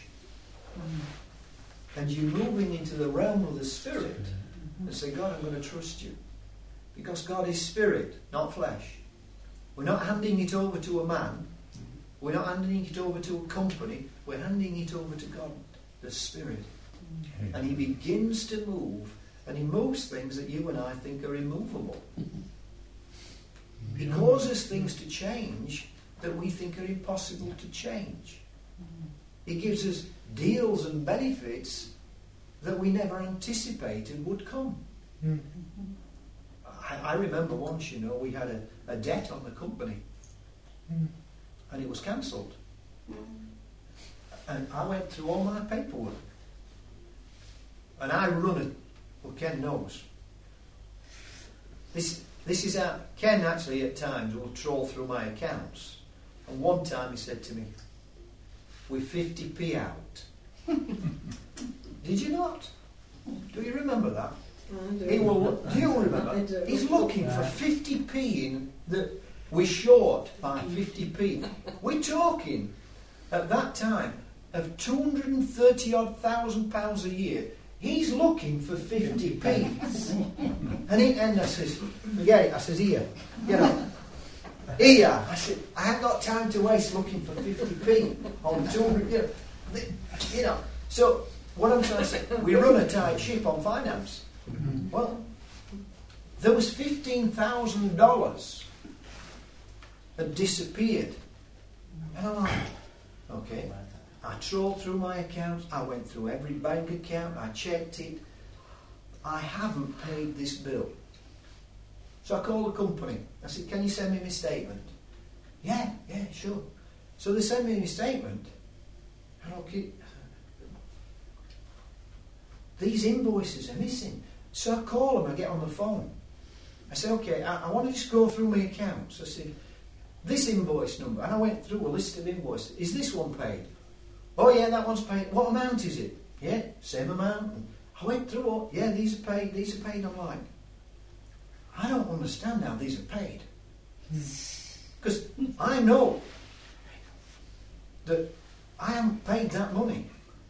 And you're moving into the realm of the Spirit. And say, God, I'm going to trust you. Because God is Spirit, not flesh. We're not handing it over to a man. We're not handing it over to a company. We're handing it over to God, the Spirit. And He begins to move. And He moves things that you and I think are immovable. He causes things to change that we think are impossible to change. He gives us deals and benefits that we never anticipated would come. Mm. I, I remember once, you know, we had a, a debt on the company. Mm. And it was cancelled. And I went through all my paperwork. And I run it. Well, Ken knows. This this is how Ken actually at times will trawl through my accounts. And one time he said to me, we're fifty p out. Did you not? Do you remember that? I do. He will look, do you remember? I do. He's looking for fifty p in the we're short by fifty p. We're talking at that time of two hundred and thirty odd thousand pounds a year. He's looking for fifty p. And he and I says, forget it, I says, here, you know. Here, I said, I haven't got time to waste looking for fifty p on two hundred, you know. The, you know. So what I'm trying to say, we run a tight ship on finance. Well, there was fifteen thousand dollars that disappeared. And I'm like, okay. I trawled through my accounts. I went through every bank account. I checked it. I haven't paid this bill. So I called the company. I said, can you send me my statement? Yeah, yeah, sure. So they send me my statement. And okay, these invoices are missing. So I call them. I get on the phone. I said, okay, I, I want to just go through my accounts. I said, this invoice number. And I went through a list of invoices. Is this one paid? Oh yeah, that one's paid. What amount is it? Yeah, same amount. And I went through all, yeah, these are paid, these are paid. I'm like, I don't understand how these are paid. Because I know that I haven't paid that money.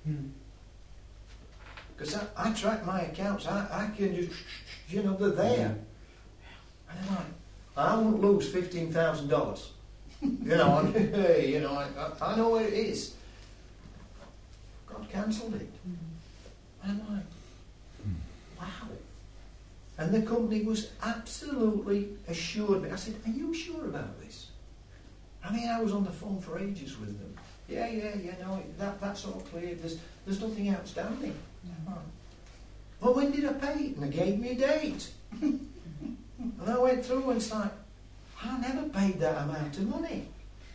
Because I, I track my accounts, I, I can just, you know, they're there. And I'm like, I won't lose fifteen thousand dollars. You know, and, hey, you know, I, I I know where it is. God cancelled it. And I'm like, wow. And the company was absolutely assured me. I said, are you sure about this? I mean, I was on the phone for ages with them. Yeah, yeah, yeah, no, that, that's all clear. There's, there's nothing outstanding. Oh. Well, when did I pay it? And they gave me a date. And I went through and it's like, I never paid that amount of money.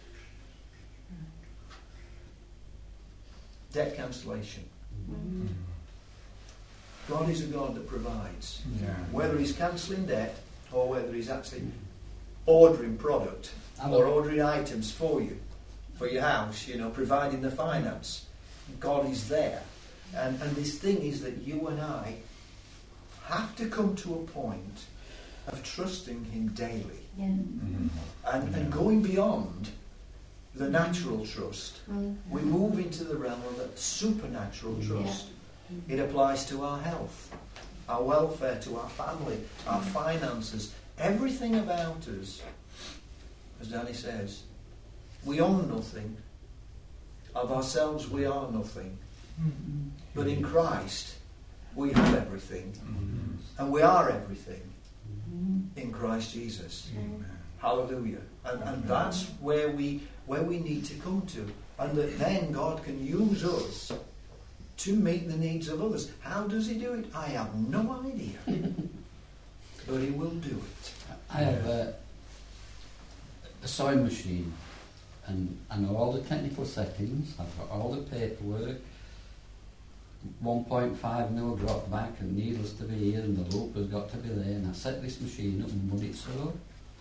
Debt cancellation. Mm. God is a God that provides. Yeah. Whether he's cancelling debt or whether he's actually ordering product or ordering items for you, for your house, you know, providing the finance. God is there. And, and this thing is that you and I have to come to a point of trusting him daily. Yeah. Mm. And, and going beyond the natural trust, Mm. we move into the realm of that supernatural trust. It applies to our health, our welfare, to our family, our finances, everything about us. As Danny says, we own nothing. Of ourselves we are nothing. Mm. But in Christ we have everything. Mm. And we are everything Mm. in Christ Jesus. Amen. Hallelujah. And, and that's where we where we need to come to. And that then God can use us to meet the needs of others. How does he do it? I have no idea. But he will do it. I have a, a sewing machine, and I know all the technical settings. I've got all the paperwork. one point five mil drop back and needles to be here and the loop has got to be there, and I set this machine up and would it sew.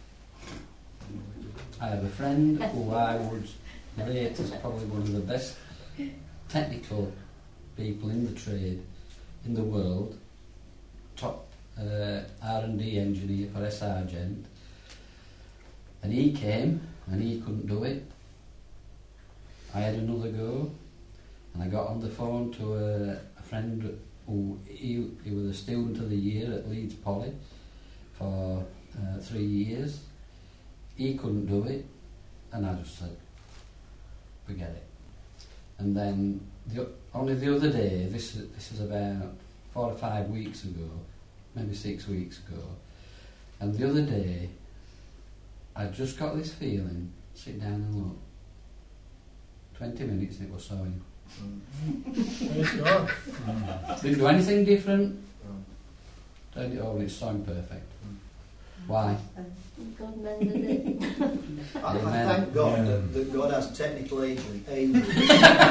I have a friend who I would rate as probably one of the best technical people in the trade in the world, top uh, R and D engineer for S Argent, and he came and he couldn't do it. I had another go, and I got on the phone to a, a friend who he, he was a student of the year at Leeds Poly for uh, three years. He couldn't do it, and I just said, forget it. And then the, only the other day, this is, this is about four or five weeks ago, maybe six weeks ago, and the other day I just got this feeling, sit down and look. twenty minutes and it was sewing. Praise God. Didn't do anything different. Mm. Turned it over and it's sewing perfect. Why? God mended it. I, I Amen. thank God Yeah. that, that God has technical agent, angels. You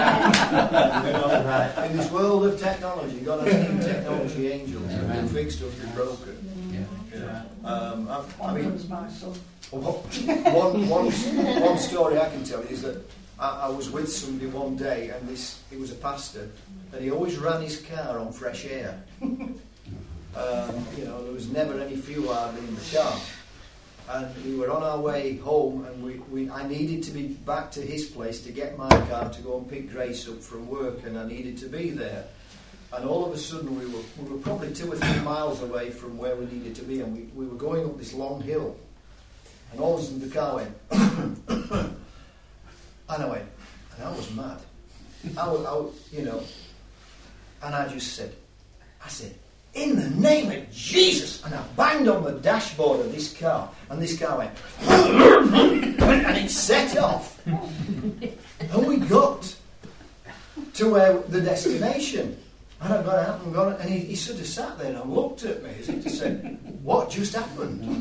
know, in this world of technology, God has new technology angels who Amen. can fix stuff that's broken. Yeah. You know, um, I, I One mean, comes my son. one, one, one story I can tell you is that I, I was with somebody one day, and this he was a pastor, and he always ran his car on fresh air. Um, you know, there was never any fuel hardly in the car. And we were on our way home, and we, we I needed to be back to his place to get my car to go and pick Grace up from work, and I needed to be there. And all of a sudden, we were we were probably two or three miles away from where we needed to be, and we, we were going up this long hill. And all of a sudden, the car went, and I went, and I was mad. I was, I was, you know, and I just said, I said, in the name of Jesus, and I banged on the dashboard of this car, and this car went, and it set off, and we got to where the destination, and I got out and got it, and he, he sort of sat there and looked at me as if to say, what just happened?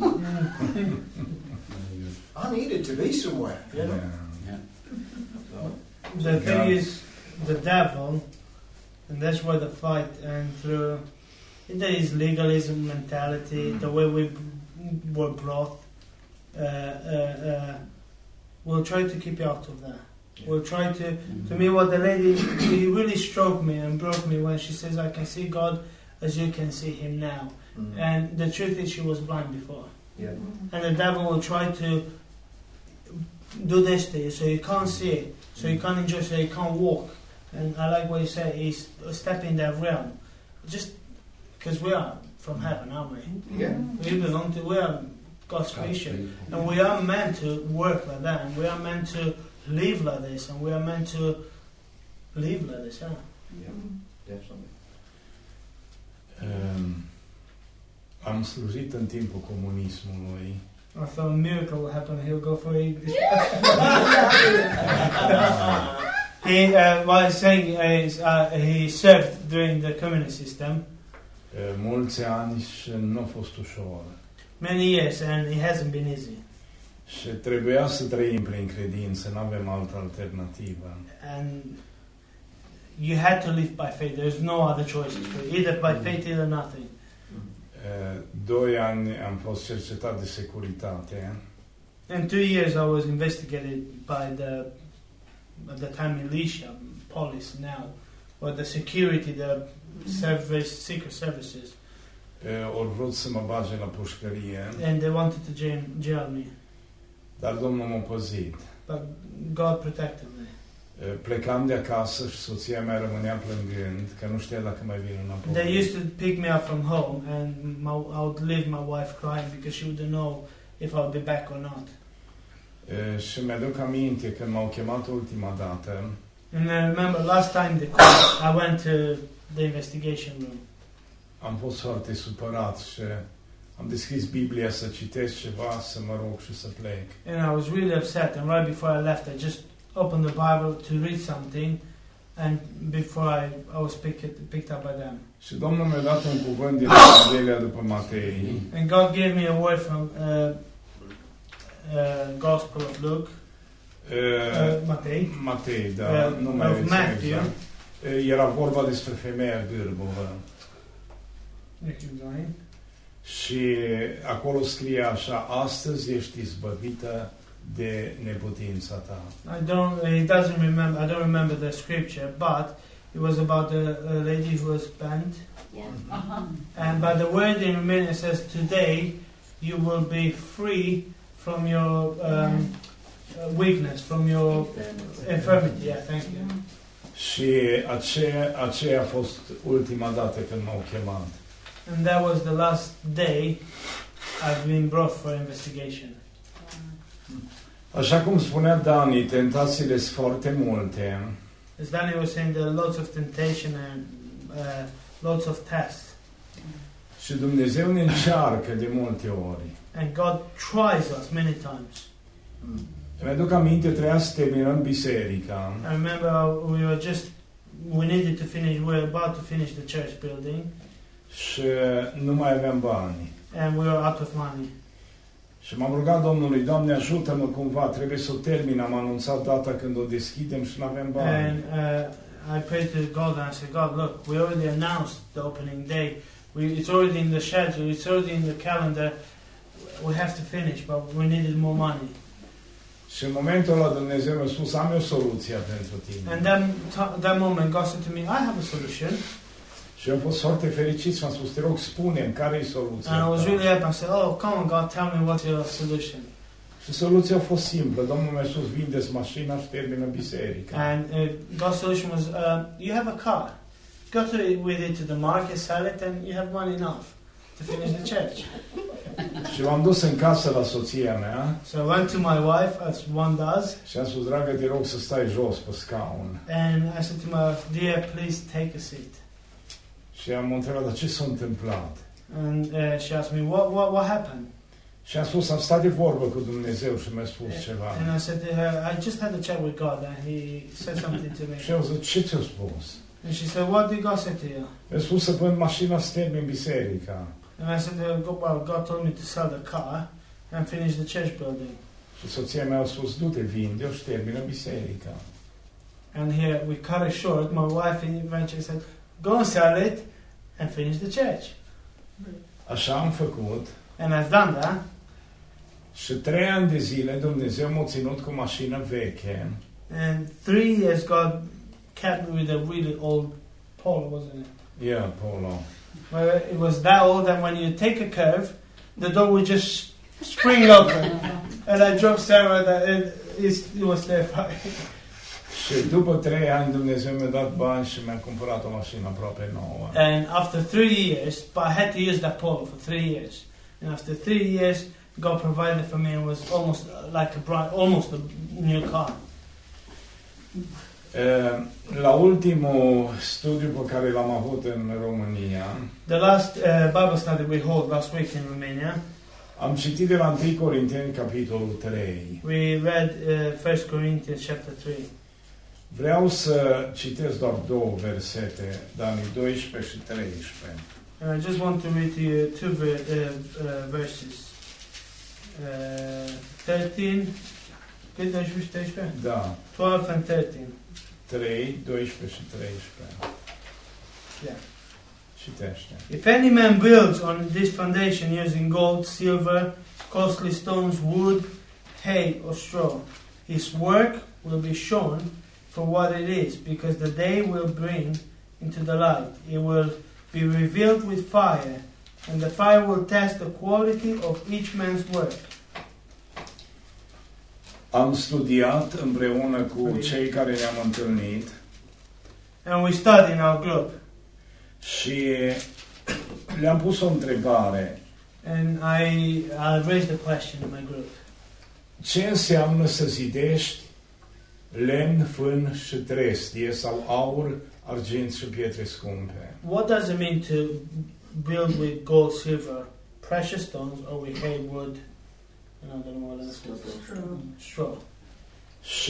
I needed to be somewhere, you know. Yeah. So, The thing God. is, the devil, and that's where the fight, and through there is legalism mentality, the way we were brought, uh, uh, uh, we'll try to keep you out of that. We'll try to, to me what the lady, it really stroked me and broke me when she says, I can see God as you can see him now. mm, And the truth is she was blind before. yeah. And the devil will try to do this to you so you can't see it, so you can't enjoy, so you can't walk. And I like what you say, he's stepping that realm. Just because we are from heaven, aren't we? Yeah. We belong to, we are God's creation. people. And we are meant to work like that, and we are meant to live like this, and we are meant to live like this. Yeah. Yeah, definitely. Um, am slujit în timpul comunismului. I thought a miracle will happen. He'll go for English. he, uh, what I'm saying is, uh, he served during the communist system Uh, mulți ani și nu a fost ușor. many years, and it hasn't been easy. Și trebuia să trăim prin credință, nu avem altă alternativă. And you had to live by faith. There's no other choices. Either by faith, either nothing. Uh, doi ani am fost cercetat de securitate. In two years, I was investigated by the at the time militia, police now, or the security, the service, secret services, Uh, Ori vrut să mă bage la pușcărie, and they wanted to jail, jail me, dar Domnul m-a păzit. but God protected me. Uh, Plecam de acasă și soția mea rămânea plângând că nu știa dacă mai vin înapoi. They used to pick me up from home, and my, I would leave my wife crying because she wouldn't know if I would be back or not. Uh, Și mi-aduc aminte când m-au chemat ultima dată, And I remember last time they called, I went to the investigation room. am fost foarte supărat și am deschis Biblia să citesc ceva, să mă rog și să plec. And I was really upset, and right before I left, I just opened the Bible to read something, and before I, I was picked, picked up by them. Și Domnul mi-a dat un cuvânt din Evanghelia după Matei, And God gave me a word from uh, uh, Gospel of Luke, uh, uh, Matei, Matei, da, uh, nu mai of rețin Matthew. exact. Uh, Era vorba despre femeia gârbovă. You keep going. Și acolo scrie așa: astăzi ești izbăvită de neputința ta. I don't. He doesn't remember. I don't remember the scripture, but it was about a, a lady who was bent. Yeah. Uh-huh. And by the word in a minute, it says, "Today you will be free from your um, uh, weakness, from your infirmity." Yeah, thank you. Și aceea, aceea a fost ultima dată când m-au chemat. And that was the last day I've been brought for investigation. Așa cum spunea Dani, tentațiile sunt foarte multe. As Danny was saying, there are lots of temptation and uh, lots of tests. Și Dumnezeu ne încearcă de multe ori. And God tries us many times. Îmi aduc aminte, trebuia să terminăm biserica. I remember we were just, we needed to finish, we were about to finish the church building. Și nu mai aveam bani. And we were out of money. Și m-am rugat Domnului: Doamne, ajută-mă cumva, trebuie să o termin. Am anunțat data când o deschidem și nu avem bani. And uh, I prayed to God and I said, God, look, we already announced the opening day. We, it's already in the schedule, it's already in the calendar. We have to finish, but we needed more money. Și în momentul ăla Dumnezeu mi-a spus: am eu soluția pentru tine. And then t- that moment God said to me, I have a solution. Și am fost foarte fericit și am spus: te rog, spune-mi care e soluția And I was ta. really happy. I said, oh, come on, God, tell me what's your solution. Și soluția a fost simplă. Domnul mi-a spus: vindeți mașina și termină biserica. And uh, God's solution was, uh, you have a car. Go to it with it to the market, sell it, and you have money enough to finish the church. Și m-am dus în casă la soția mea So I went to my wife, as one does, și am spus: dragă, te rog să stai jos pe scaun. and I said to my wife, dear, please take a seat. Și am întrebat: dar ce s-a întâmplat? And uh, she asked me, what, what, what happened? Și am spus: am stat de vorbă cu Dumnezeu și mi-a spus ceva. And I said to her, I just had a chat with God, and He said something to me. Și eu zic: ce ți-a spus? And she said, what did God say to you? Mi-a spus să vând mașina să termin biserica. And I said to her, well, God told me to sell the car and finish the church building. Și soția mea a spus: du-te, vinde-o și termină biserica. And here we cut it short. My wife eventually said, go and sell it and finish the church. Așa am făcut. And I've done that. Și trei ani de zile Dumnezeu m-a ținut cu mașină veche. And three years God kept me with a really old Polo, wasn't it? Yeah, Polo. Where it was that old that when you take a curve, the door would just spring open. And I drove somewhere that it, it was terrifying. Și după trei ani Dumnezeu mi-a dat bani și mi-a cumpărat o mașină aproape nouă. And after three years, but I had to use that Polo for three years. And after three years, God provided for me and was almost uh, like a brand, almost a new car. Uh, La ultimul studiu pe care l-am avut în România, The last uh, Bible study we held last week in Romania, am citit de la întâi Corinteni, capitolul trei. we read uh, First Corinthians chapter three. Vreau să citesc doar două versete, Dani, doisprezece și treisprezece. And I just want to read to you two ver- uh, uh, verses. Uh, thirteen, cât doisprezece și treisprezece? Da, twelve and thirteen. trei, doisprezece și treisprezece. Yeah. Citește. If any man builds on this foundation using gold, silver, costly stones, wood, hay, or straw, his work will be shown for what it is, because the day will bring into the light. It will be revealed with fire, and the fire will test the quality of each man's work. Am studiat împreună cu cei care ne-am întâlnit And we study in our group. și le-am pus o întrebare. And I, I raised the question in my group. Ce înseamnă să zidești lemn, fân și trestie sau aur, argint și pietre scumpe? What does it mean to build with gold, silver, precious stones, or with hay, wood, and I don't know what else. Straw. Straw. Și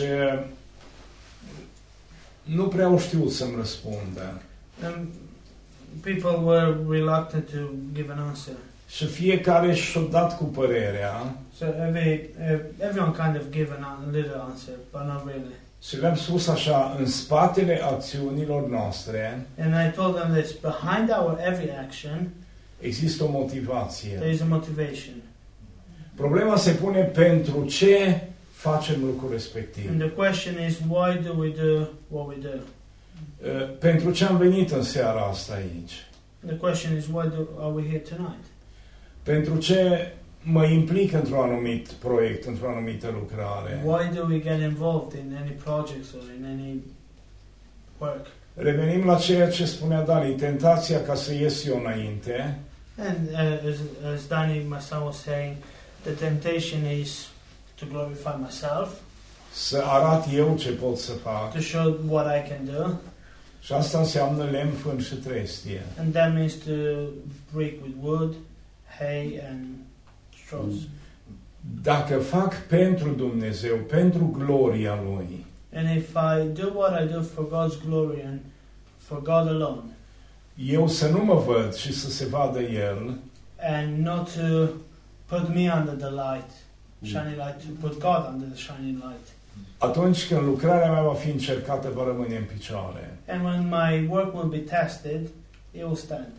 nu prea au știut să-mi răspundă. And people were reluctant to give an answer. Și fiecare și-a dat cu părerea So every, ev- everyone kind of gave an, a little answer, but not really. și le-am spus așa, în spatele acțiunilor noastre And I told them this, behind our every action, există o motivație. there is a motivation. Problema se pune pentru ce facem lucrul And respectiv. the question is, why do we do what we do? Uh, Pentru ce am venit în seara asta aici? And the question is, why do, are we here tonight? Pentru ce mă implic într-un anumit proiect, într-o anumită lucrare? Why do we get involved in any projects or in any work? Revenim la ceea ce spunea Dani, tentația ca să ies eu înainte And uh, as, as Danny, my son, was saying, the temptation is to glorify myself, să arat eu ce pot să fac. to show what I can do, Și asta înseamnă lemn, fân și trestie. and that means to break with wood, hay, and straws. Dacă fac pentru Dumnezeu, pentru gloria Lui, And if I do what I do for God's glory and for God alone, eu să nu mă văd și să se vadă El, and not to put me under the light, shining light, to put God under the shining light. atunci când lucrarea mea va fi încercată, va rămâne în picioare. And when my work will be tested, it will stand.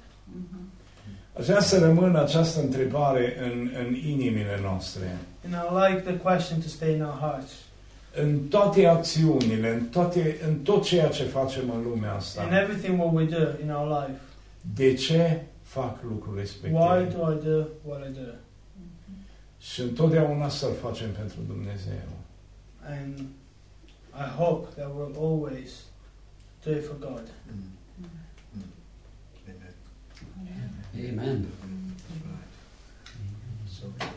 Aș vrea să rămână această întrebare în, în inimile noastre. And I like the question to stay in our hearts. În toate acțiunile, în, toate, în tot ceea ce facem în lumea In asta, everything what we do in our life. de ce fac lucrul respectiv? Why do I do what I do? Și întotdeauna să-L facem pentru Dumnezeu. And I hope that we'll always do it for God. Amen. Amen. Right. So true.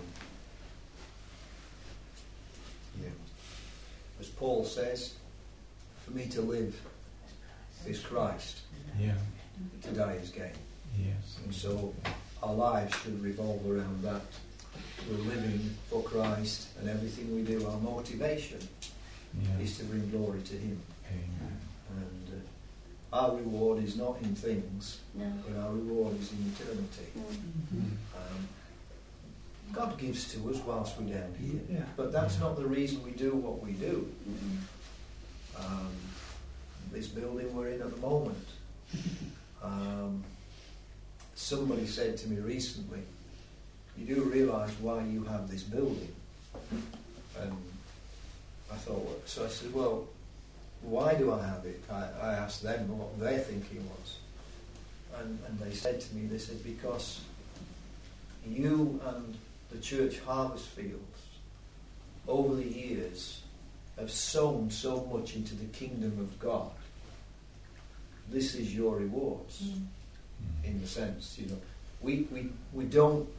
Yeah. As Paul says, for me to live is Christ, Yeah. to die is gain. Yes. And so our lives should revolve around that. We're living for Christ, and everything we do, our motivation Yeah. is to bring glory to Him. Amen. And uh, our reward is not in things, No. but our reward is in eternity. Mm. Um, God gives to us whilst we're down here, Yeah. but that's Yeah. not the reason we do what we do. Mm. Um, this building we're in at the moment. Um, somebody said to me recently, you do realise why you have this building? And I thought, well, so I said, well, why do I have it? I, I asked them what their thinking was. And, and they said to me, they said, because you and the church harvest fields over the years have sown so much into the kingdom of God. This is your rewards, Mm. in the sense, you know. We, we, we don't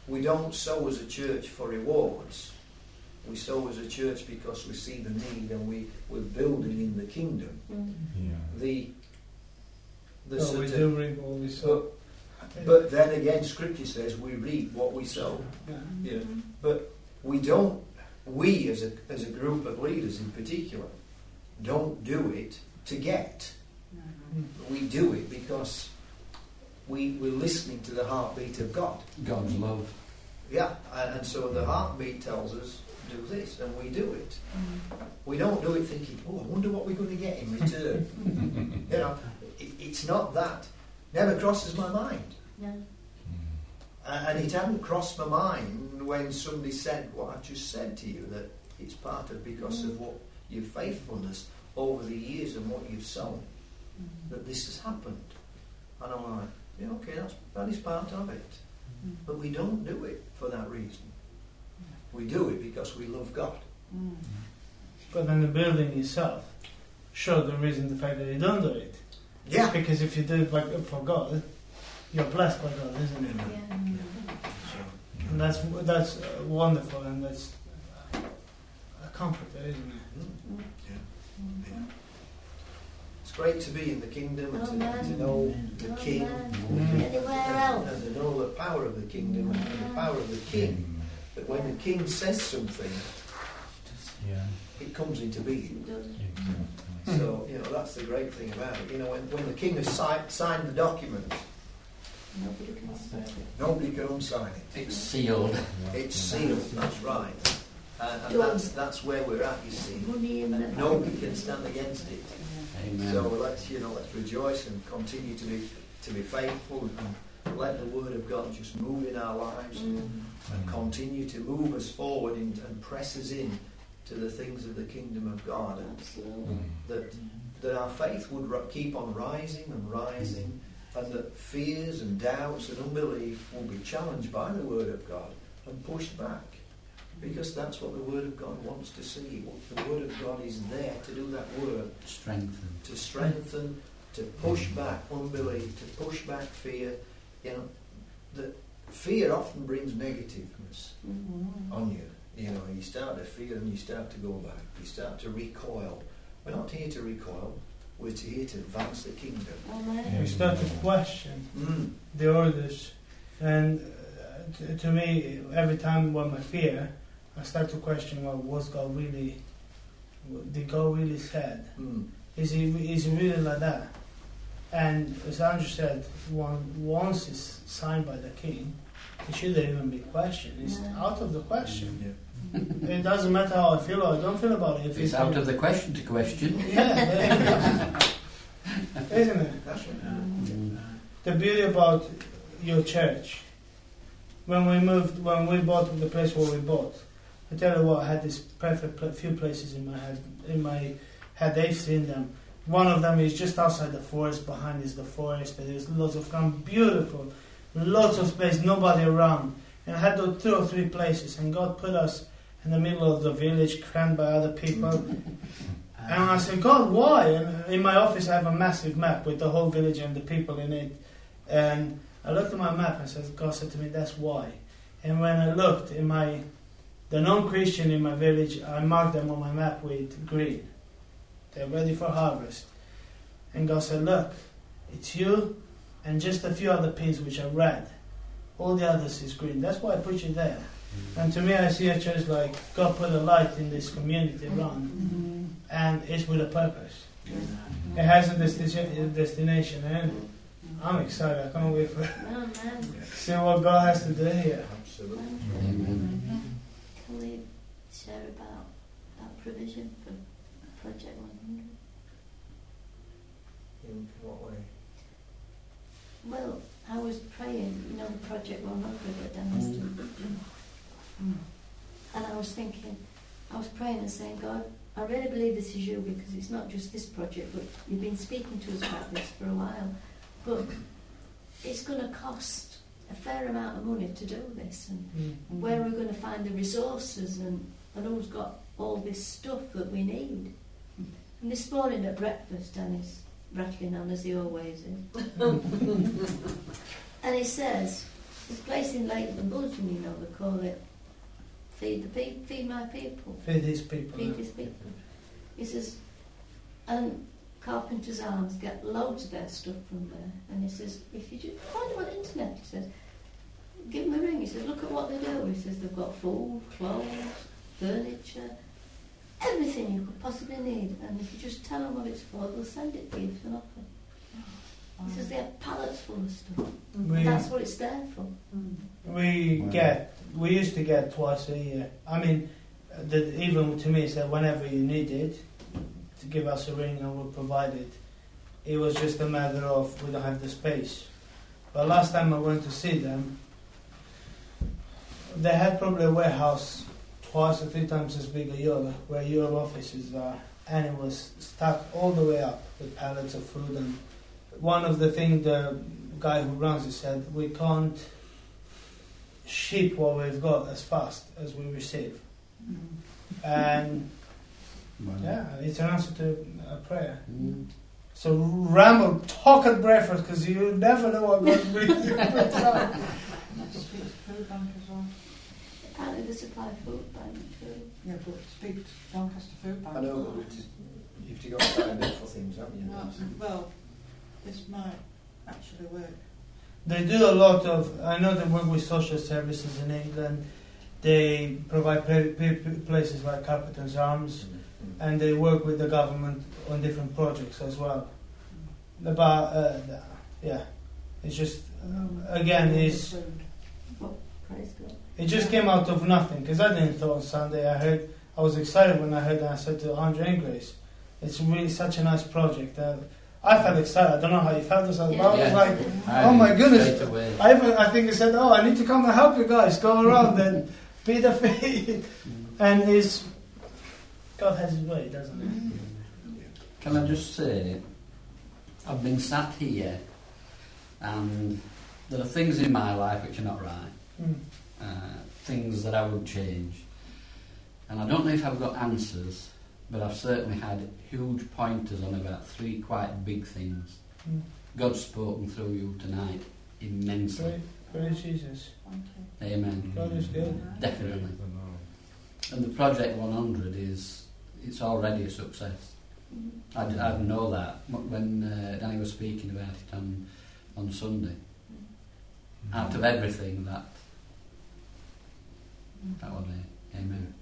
we don't sow as a church for rewards. We sow as a church because we see the need and we, we're building in the kingdom. Mm. Yeah. The, the So sort we of- do reap what we sow. but, but then again, Scripture says we reap what we sow. Yeah. You know, but we don't, we as a, as a group of leaders in particular, don't do it to get. Mm. We do it because we, we're listening to the heartbeat of God. God's love. Yeah, and, and so the heartbeat tells us, do this, and we do it. We don't do it thinking, oh, I wonder what we're going to get in return. You know, it, it's not that. Never crosses my mind. No. And, and it hadn't crossed my mind when somebody said what I just said to you, that it's part of because of what your faithfulness over the years and what you've sown, that this has happened. And I'm like, yeah, okay, that's, that is part of it. But we don't do it for that reason. We do it because we love God. But then the building itself shows the reason the fact that you don't do it. Yeah. Because if you do it like for God, you're blessed by God, isn't it? Yeah. And that's that's uh, wonderful, and that's uh, a comforter, isn't it? Mm. Yeah. Yeah. It's great to be in the kingdom and to, Amen. to know the King Amen. Anywhere else? and to know the power of the kingdom and the power of the King. That when the King says something, Yeah. it comes into being. It does. Exactly. So, you know, that's the great thing about it. You know, when, when the King has si- signed the document, Nobody can say it. nobody can unsign it. It's sealed. It's sealed, that's right. And, and that's, that's where we're at, you see. Money in the And nobody can stand against it. Amen. So let's, you know, let's rejoice and continue to be to be faithful and let the Word of God just move in our lives and, and continue to move us forward in, and press us in to the things of the kingdom of God, and Absolutely. that that our faith would ri- keep on rising and rising, and that fears and doubts and unbelief will be challenged by the Word of God and pushed back, because that's what the Word of God wants to see. The Word of God is there to do that work, Strengthen. to strengthen, to push back unbelief, to push back fear. You know, that fear often brings negativeness Mm-hmm. on you. You know, you start to fear and you start to go back. You start to recoil. We're not here to recoil. We're here to advance the kingdom. Amen. We start to question Mm. the orders, and uh, to, to me, every time when I fear, I start to question, well, was God really? Did God really said? Mm. Is he is he really like that? And as Andrew said, one, once it's signed by the king, it shouldn't even be questioned. It's Yeah. out of the question. Yeah. It doesn't matter how I feel or I don't feel about it. If It's out of the question to question. Yeah, there you go. Isn't it? That's right. Mm. The beauty about your church, when we moved, when we bought the place where we bought, I tell you what, I had this perfect pl- few places in my head. In my head, they've seen them. One of them is just outside the forest. Behind is the forest. And there's lots of ground, beautiful, lots of space, nobody around. And I had those two or three places, and God put us in the middle of the village, crammed by other people. And I said, God, why? And in my office, I have a massive map with the whole village and the people in it. And I looked at my map and said, God said to me, that's why. And when I looked in my, the non-Christian in my village, I marked them on my map with green. They're ready for harvest. And God said, look, it's you and just a few other pins which are red. All the others is green. That's why I put you there. And to me, I see a church like God put a light in this community around, and it's with a purpose. It has a desti- destination, and I'm excited. I can't wait for Amen. see what God has to do here. Absolutely. Amen. Can we share about that provision for Project one hundred? In what way? Well, I was praying, you know, Project one hundred at Denniston. And I was thinking, I was praying and saying, God, I really believe this is you, because it's not just this project, but you've been speaking to us about this for a while. But it's going to cost a fair amount of money to do this, and where are we going to find the resources, and, and who's got all this stuff that we need? And this morning at breakfast, Dennis rattling on as he always is. And he says, There's a place in Leighton Buzzard, you know, they call it Feed the Pe- Feed My People. Feed these people. Feed His People. He says, and Carpenter's Arms get loads of their stuff from there. And he says, if you just find them on the internet, he says, give them a ring. He says, look at what they do. He says, they've got food, clothes, furniture, everything you could possibly need. And if you just tell them what it's for, they'll send it to you for nothing. He says they have pallets full of stuff. We, And that's what it's there for. we Wow. get, we used to get twice a year. I mean, the, even to me, said whenever you need it, to give us a ring and we'll provide it. It was just a matter of we don't have the space. But last time I went to see them, they had probably a warehouse twice or three times as big as your, where your offices are, and it was stacked all the way up with pallets of food. And one of the things the guy who runs it said, we can't ship what we've got as fast as we receive. And Wow. yeah, it's an answer to a prayer. Mm. So ramble, talk at breakfast, because you never know what God brings you. Speak to food bank as well. Apparently they supply food bank too. Yeah, but speak to Doncaster Food Bank. I know, but it's- you've got signed up for things, haven't you? Well, well, this might actually work. They do a lot of, I know they work with social services in England. They provide pla- pla- places like Carpenter's Arms, Mm. and they work with the government on different projects as well. But uh, yeah, it's just um, again, it's Food. Praise God. it just came out of nothing, because I didn't thought on Sunday. I heard, I was excited when I heard that. I said to Andre and Grace, "It's really such a nice project." Uh, I felt excited. I don't know how you felt yourself, but I was Yeah. like, I "Oh my did goodness!" straight away. I even, I think I said, "Oh, I need to come and help you guys go around and be the feet." And it's God has His way, doesn't He? Can I just say, I've been sat here, and there are things in my life which are not right, Mm. uh, things that I would change, and I don't know if I've got answers, but I've certainly had huge pointers on about three quite big things. Mm. God's spoken through you tonight immensely. Praise, praise Jesus. Thank you. Amen. God is good. Definitely. And the Project one hundred is, it's already a success. I, d- I know that when uh, Danny was speaking about it on, on Sunday. Out of everything that, that was it. Amen.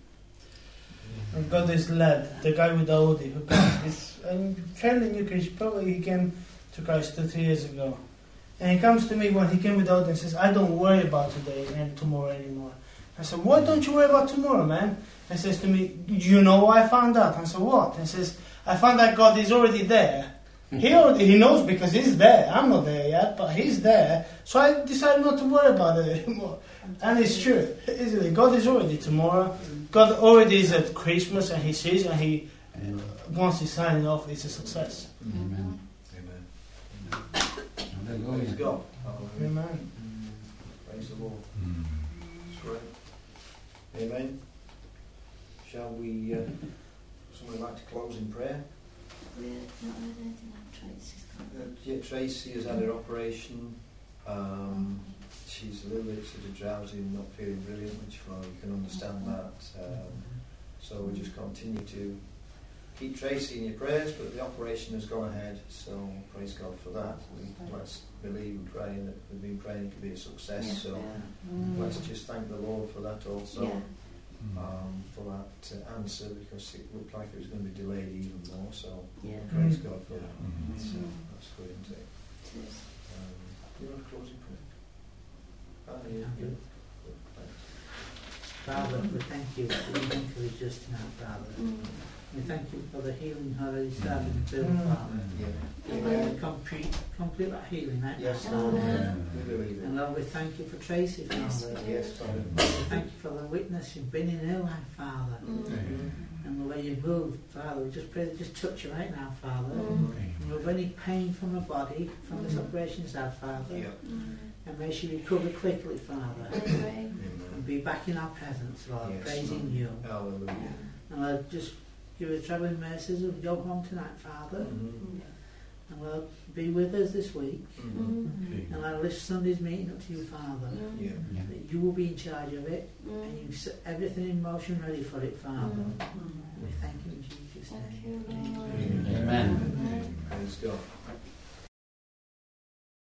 I've got this lad, the guy with the Audi, who comes, he's a fairly new Christian, probably he came to Christ two, three years ago. And he comes to me when he came with the Audi and says, I don't worry about today and tomorrow anymore. I said, what don't you worry about tomorrow, man? He says to me, you know what I found out? I said, what? He says, I found that God is already there. He already, he knows because he's there. I'm not there yet, but he's there. So I decided not to worry about it anymore. And it's true, isn't it? God is already tomorrow. God already is at Christmas, and He sees, and He Amen. once He's signing off, it's a success. Amen. Amen. Praise Hallelujah. God. Hallelujah. Amen. Praise the Lord. That's great. Amen. Shall we, uh, somebody like to close in prayer? We're not heard anything like Tracy's Uh, gone. yeah, Tracy has had her operation. Um, she's a little bit sort of drowsy and not feeling brilliant, which well, you can understand that. Um, so we just continue to keep Tracy in your prayers, but the operation has gone ahead, so praise God for that. We, let's believe and pray that we've been praying it could be a success, Yeah, so yeah. let's just thank the Lord for that also. Yeah. Um, for that uh, answer, because it looked like it was going to be delayed even more, so Yeah. praise Mm. God for that. Mhm. So that's good, isn't it? It is. Um, you want to close in prayer? Ah, yeah, yeah. Good, thanks. Father, we thank you for the encourage us tonight, Father. Mm. We thank you for the healing already started to build, Mm. Father. Yeah. And Lord, we complete, complete that healing right Yes, now, Lord. Father. We believe And it. Lord, we thank you for Tracy, Yes, Father. Yes, Father. We thank you for the witness you've been in her life, Father. Mm. And the way you moved, Father. We just pray that just touch her right now, Father. Mm. Remove any pain from her body, from this operation she's had, Father. Yeah. Mm. And may she recover quickly, Father. I pray. And Amen. be back in our presence, Lord, Yes, praising Lord. you. Hallelujah. And Lord, just give her travelling mercies of go home tonight, Father. Mhm. And Lord, be with us this week. Mm. Mm. And I'll lift Sunday's meeting up to you, Father. Mm. Yeah. Yeah. That you will be in charge of it, Mm. and you set everything in motion ready for it, Father. Mm. Mm. We thank you in Jesus' Thank name. you, Lord. Amen. Amen. Praise God.